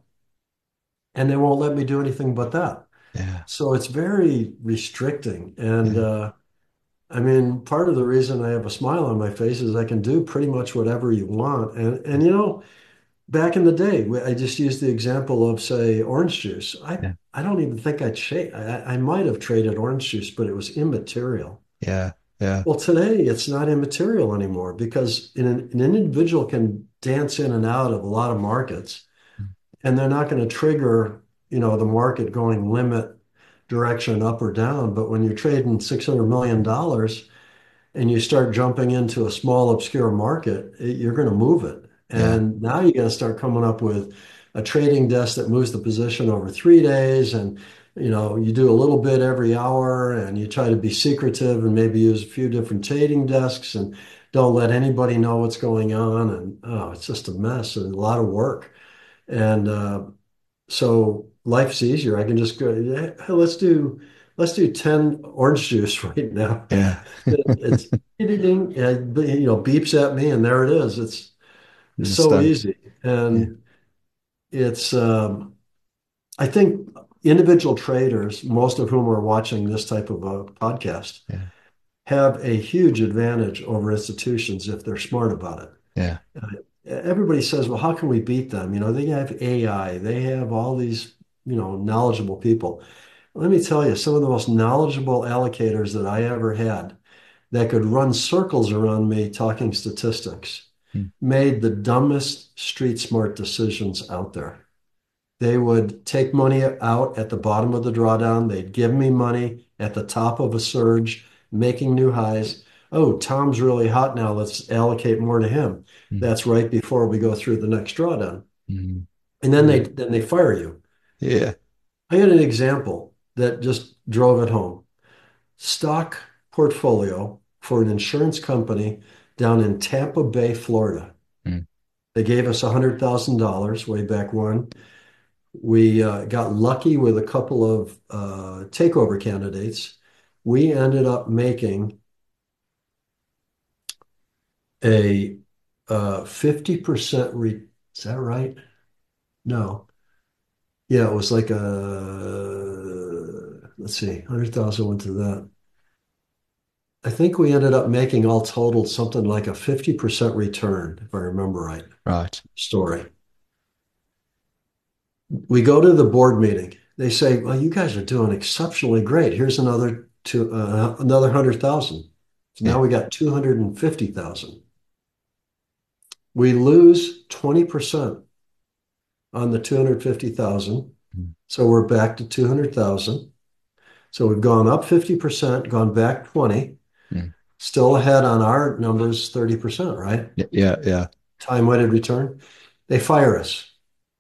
and they won't let me do anything but that. Yeah. So it's very restricting. And Yeah. uh, I mean, part of the reason I have a smile on my face is I can do pretty much whatever you want. And and you know, back in the day, I just used the example of, say, orange juice. I, Yeah. I don't even think I'd trade. I, I might have traded orange juice, but it was immaterial. Yeah. Yeah. Well, today it's not immaterial anymore because an, an individual can dance in and out of a lot of markets, and they're not going to trigger, you know, the market going limit direction up or down. But when you're trading six hundred million dollars and you start jumping into a small, obscure market, it, you're going to move it. Yeah. And now you got to start coming up with a trading desk that moves the position over three days. And, you know, you do a little bit every hour and you try to be secretive and maybe use a few different trading desks and don't let anybody know what's going on. And, oh, it's just a mess and a lot of work. And uh, so life's easier. I can just go, yeah, hey, let's do, let's do ten orange juice right now. Yeah. It's ding, and, you know, beeps at me, and there it is. It's it's It's so done. easy, Yeah. and it's. Um, I think individual traders, most of whom are watching this type of a podcast, Yeah. have a huge advantage over institutions if they're smart about it. Yeah. Uh, Everybody says, "Well, how can we beat them?" You know, they have A I, they have all these, you know, knowledgeable people. Let me tell you, some of the most knowledgeable allocators that I ever had that could run circles around me talking statistics Mm. made the dumbest street smart decisions out there. They would take money out at the bottom of the drawdown. They'd give me money at the top of a surge, making new highs. Oh, Tom's really hot now. Let's allocate more to him. Mm. That's right before we go through the next drawdown. Mm. And then they Mm. then they fire you. Yeah. I had an example that just drove it home. Stock portfolio for an insurance company down in Tampa Bay, Florida. Mm. They gave us one hundred thousand dollars way back when. We uh, got lucky with a couple of uh, takeover candidates. We ended up making a uh, fifty percent re is that right? No. Yeah, it was like a, let's see, one hundred thousand went to that. I think we ended up making all totaled something like a fifty percent return, if I remember right. Right. Story. We go to the board meeting. They say, "Well, you guys are doing exceptionally great. Here's another two, uh, another hundred thousand. So Yeah. now we got two hundred and fifty thousand. We lose twenty percent on the two hundred fifty thousand. Mm. So we're back to two hundred thousand. So we've gone up fifty percent, gone back twenty, Mm. still ahead on our numbers thirty percent, right? Yeah. Yeah. Yeah. Time weighted return. They fire us.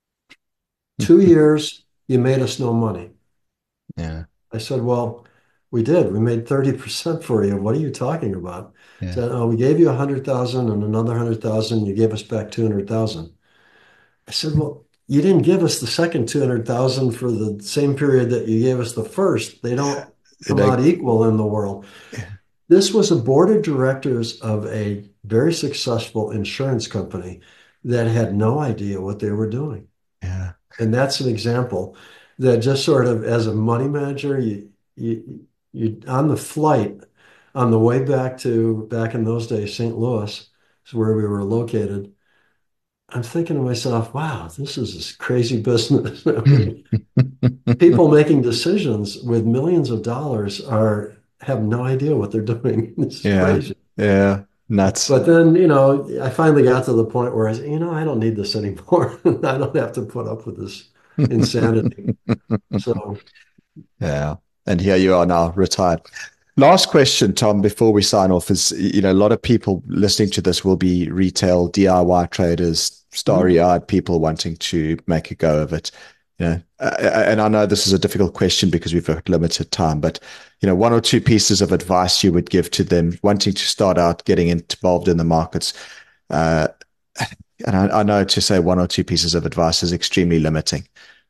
Two years, you made us no money. Yeah. I said, well, we did. We made thirty percent for you. What are you talking about? Yeah. Said, oh, we gave you a hundred thousand and another hundred thousand. You gave us back two hundred thousand. I said, well, you didn't give us the second two hundred thousand for the same period that you gave us the first. They don't come They, out equal in the world. yeah. This was a board of directors of a very successful insurance company that had no idea what they were doing. Yeah. And that's an example that just sort of as a money manager, you you you on the flight on the way back to back in those days, Saint Louis is where we were located. I'm thinking to myself, wow, this is this crazy business. I mean, people making decisions with millions of dollars are have no idea what they're doing. This is Yeah. crazy. Yeah. Nuts. But then, you know, I finally got to the point where I said, you know, I don't need this anymore. I don't have to put up with this insanity. So, Yeah. And here you are now, retired. Last question, Tom, before we sign off is, you know, a lot of people listening to this will be retail D I Y traders, starry-eyed people wanting to make a go of it. You know, uh, and I know this is a difficult question because we've got limited time, but, you know, one or two pieces of advice you would give to them wanting to start out getting involved in the markets. Uh, and I, I know to say one or two pieces of advice is extremely limiting,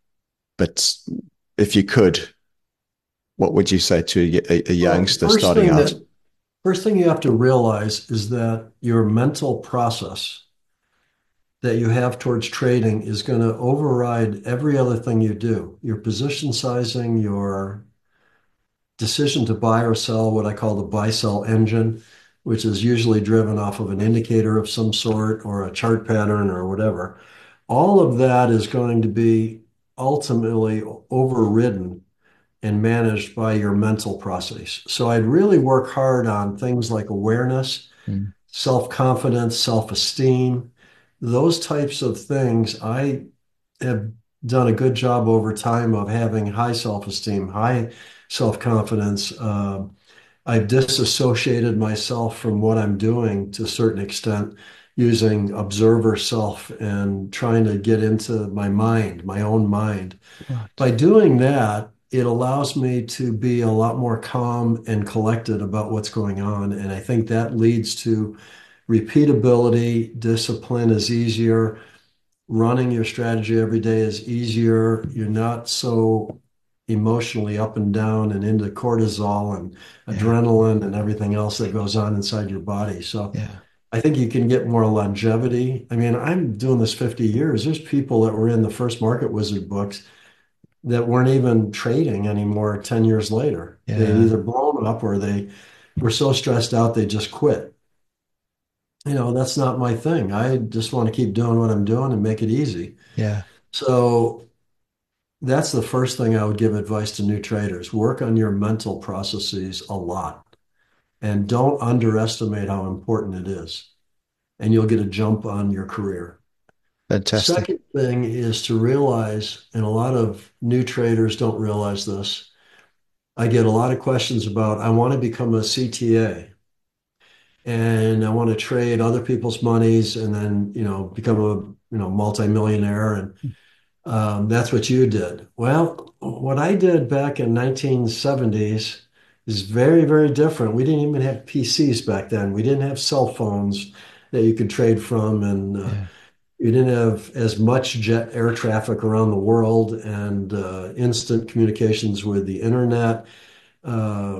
but if you could, what would you say to a, a well, youngster first starting thing out? that first thing you have to realize is that your mental process that you have towards trading is going to override every other thing you do. Your position sizing, your decision to buy or sell, what I call the buy sell engine, which is usually driven off of an indicator of some sort or a chart pattern or whatever. All of that is going to be ultimately overridden and managed by your mental process. So I'd really work hard on things like awareness, Mm. self-confidence, self-esteem, those types of things. I have done a good job over time of having high self-esteem, high self-confidence. Uh, I've disassociated myself from what I'm doing to a certain extent using observer self and trying to get into my mind, my own mind. Right. By doing that, it allows me to be a lot more calm and collected about what's going on. And I think that leads to repeatability. Discipline is easier. Running your strategy every day is easier. You're not so emotionally up and down and into cortisol and Yeah. adrenaline and everything else that goes on inside your body. So Yeah. I think you can get more longevity. I mean, I'm doing this fifty years. There's people that were in the first Market Wizard books that weren't even trading anymore ten years later. They'd Yeah. either blown up or they were so stressed out they just quit. You know, that's not my thing. I just want to keep doing what I'm doing and make it easy. Yeah. So that's the first thing I would give advice to new traders. Work on your mental processes a lot and don't underestimate how important it is. And you'll get a jump on your career. Fantastic. Second thing is to realize, and a lot of new traders don't realize this. I get a lot of questions about, I want to become a C T A and I want to trade other people's monies and then, you know, become a, you know, multimillionaire. And um, that's what you did. Well, what I did back in nineteen seventies is very, very different. We didn't even have P Cs back then. We didn't have cell phones that you could trade from, and uh, Yeah. you didn't have as much jet air traffic around the world and uh, instant communications with the internet. Uh,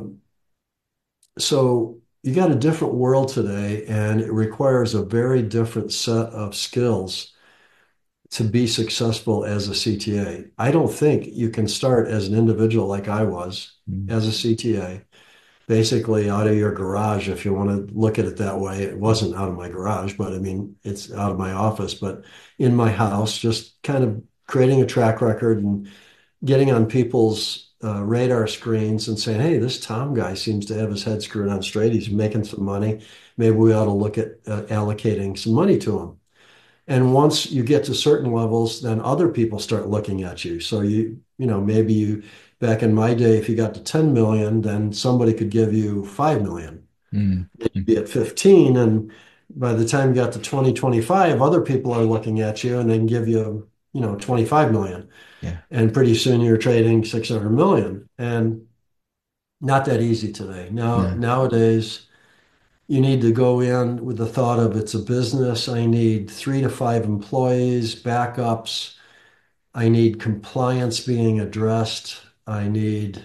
so you got a different world today, and it requires a very different set of skills to be successful as a C T A. I don't think you can start as an individual like I was Mm. as a C T A, basically out of your garage, if you want to look at it that way. It wasn't out of my garage, but I mean, it's out of my office, but in my house, just kind of creating a track record and getting on people's uh, radar screens and saying, hey, this Tom guy seems to have his head screwed on straight. He's making some money. Maybe we ought to look at uh, allocating some money to him. And once you get to certain levels, then other people start looking at you. So you, you know, maybe you, back in my day, if you got to ten million, then somebody could give you five million. Mm. You'd be at fifteen. And by the time you got to twenty twenty-five, other people are looking at you and they can give you, you know, twenty-five million. Yeah. And pretty soon you're trading six hundred million. And Not that easy today. Now, No. nowadays, you need to go in with the thought of it's a business. I need three to five employees, backups. I need compliance being addressed. I need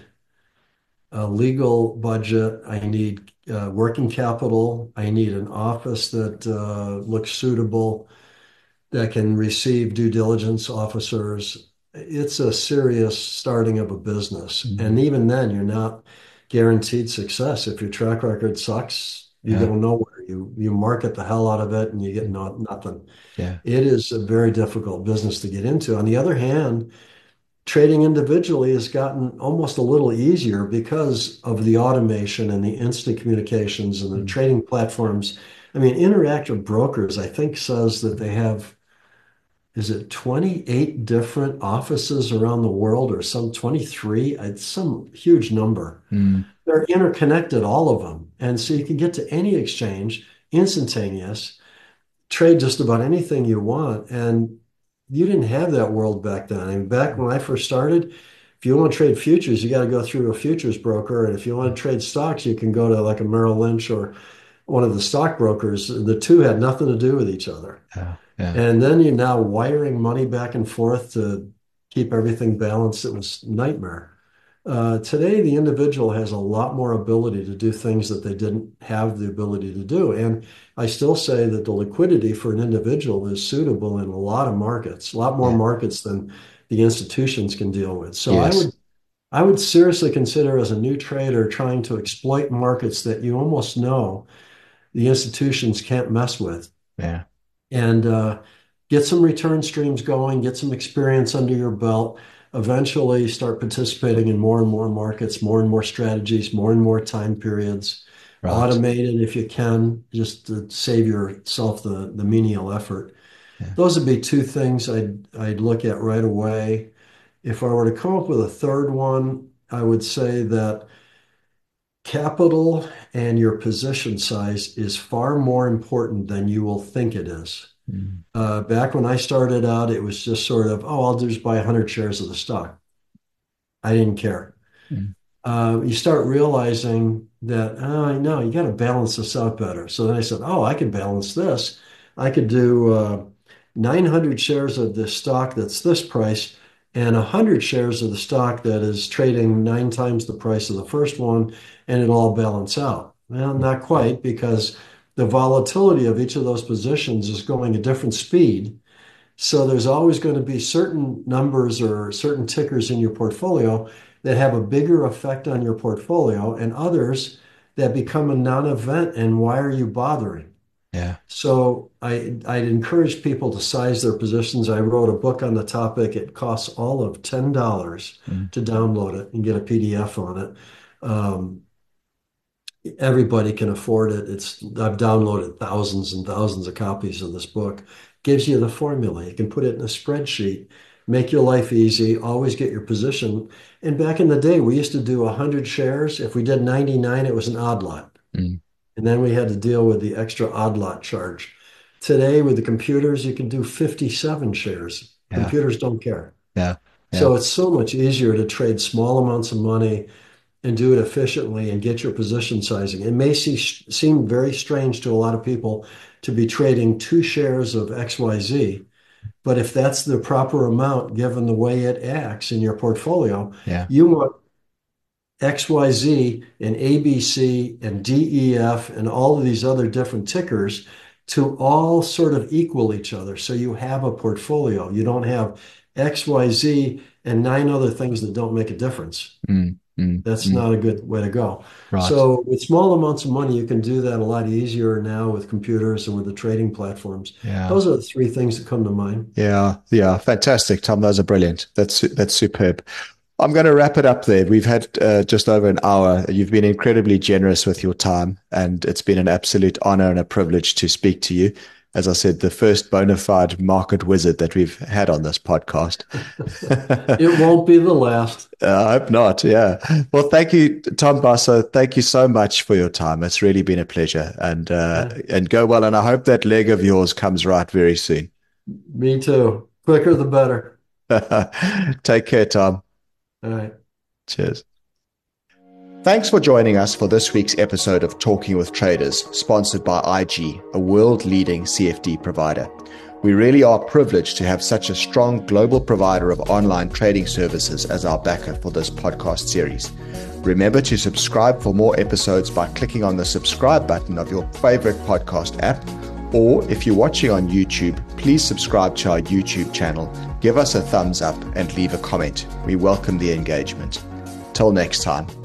a legal budget. I need uh, working capital. I need an office that uh, looks suitable, that can receive due diligence officers. It's a serious starting of a business. Mm. And even then, you're not guaranteed success. If your track record sucks, you Yeah. go nowhere. You you market the hell out of it and you get no, nothing. Yeah. It is a very difficult business to get into. On the other hand, trading individually has gotten almost a little easier because of the automation and the instant communications and the Mm. trading platforms. I mean, Interactive Brokers, I think, says that they have, is it twenty-eight different offices around the world or some twenty-three? It's some huge number. Mm. They're interconnected, all of them. And so you can get to any exchange, instantaneous, trade just about anything you want. And you didn't have that world back then. I mean, back when I first started, if you want to trade futures, you got to go through a futures broker. And if you want to trade stocks, you can go to like a Merrill Lynch or one of the stockbrokers. The two had nothing to do with each other. Yeah. Yeah. And then you're now wiring money back and forth to keep everything balanced. It was nightmare. Uh, today, the individual has a lot more ability to do things that they didn't have the ability to do. And I still say that the liquidity for an individual is suitable in a lot of markets, a lot more Yeah. markets than the institutions can deal with. So I Yes. would I would seriously consider as a new trader trying to exploit markets that you almost know the institutions can't mess with Yeah. and uh, get some return streams going, get some experience under your belt, eventually start participating in more and more markets, more and more strategies, more and more time periods. Right. Automate it if you can, just to save yourself the, the menial effort. Yeah. Those would be two things I'd I'd look at right away. If I were to come up with a third one, I would say that capital and your position size is far more important than you will think it is. Mm. Uh, back when I started out, it was just sort of, oh, I'll just buy one hundred shares of the stock. I didn't care. Mm. Uh, you start realizing that, oh, no, you got to balance this out better. So then I said, oh, I can balance this. I could do uh, nine hundred shares of this stock that's this price and one hundred shares of the stock that is trading nine times the price of the first one, and it'll all balance out. Well, not quite, because the volatility of each of those positions is going a different speed. So there's always going to be certain numbers or certain tickers in your portfolio that have a bigger effect on your portfolio and others that become a non-event. And why are you bothering? Yeah. So I, I'd encourage people to size their positions. I wrote a book on the topic. It costs all of ten dollars Mm. to download it and get a P D F on it. Um, everybody can afford it. It's I've downloaded thousands and thousands of copies of this book. Gives you the formula. You can put it in a spreadsheet, make your life easy, always get your position. And back in the day, we used to do one hundred shares. If we did ninety-nine, it was an odd lot. Mm. And then we had to deal with the extra odd lot charge. Today, with the computers, you can do fifty-seven shares. Yeah. Computers don't care. Yeah. Yeah. So it's so much easier to trade small amounts of money and do it efficiently and get your position sizing. It may see, seem very strange to a lot of people to be trading two shares of X Y Z, but if that's the proper amount, given the way it acts in your portfolio, Yeah. you want X Y Z and A B C and D E F and all of these other different tickers to all sort of equal each other. So you have a portfolio. You don't have X Y Z and nine other things that don't make a difference. Mm. Mm. That's Mm. not a good way to go. Right. So with small amounts of money, you can do that a lot easier now with computers and with the trading platforms. Yeah. Those are the three things that come to mind. Yeah. Yeah. Fantastic, Tom. Those are brilliant. That's that's superb. I'm going to wrap it up there. We've had uh, just over an hour. You've been incredibly generous with your time, and it's been an absolute honor and a privilege to speak to you. As I said, the first bona fide market wizard that we've had on this podcast. It won't be the last. Uh, I hope not. Yeah. Well, thank you, Tom Basso. Thank you so much for your time. It's really been a pleasure, and uh, Yeah, and go well. And I hope that leg of yours comes right very soon. me too. Quicker the better. Take care, Tom. All right. Cheers. Thanks for joining us for this week's episode of Talking with Traders, sponsored by I G, a world-leading C F D provider. We really are privileged to have such a strong global provider of online trading services as our backer for this podcast series. Remember to subscribe for more episodes by clicking on the subscribe button of your favorite podcast app, or if you're watching on YouTube, please subscribe to our YouTube channel, give us a thumbs up, and leave a comment. We welcome the engagement. Till next time.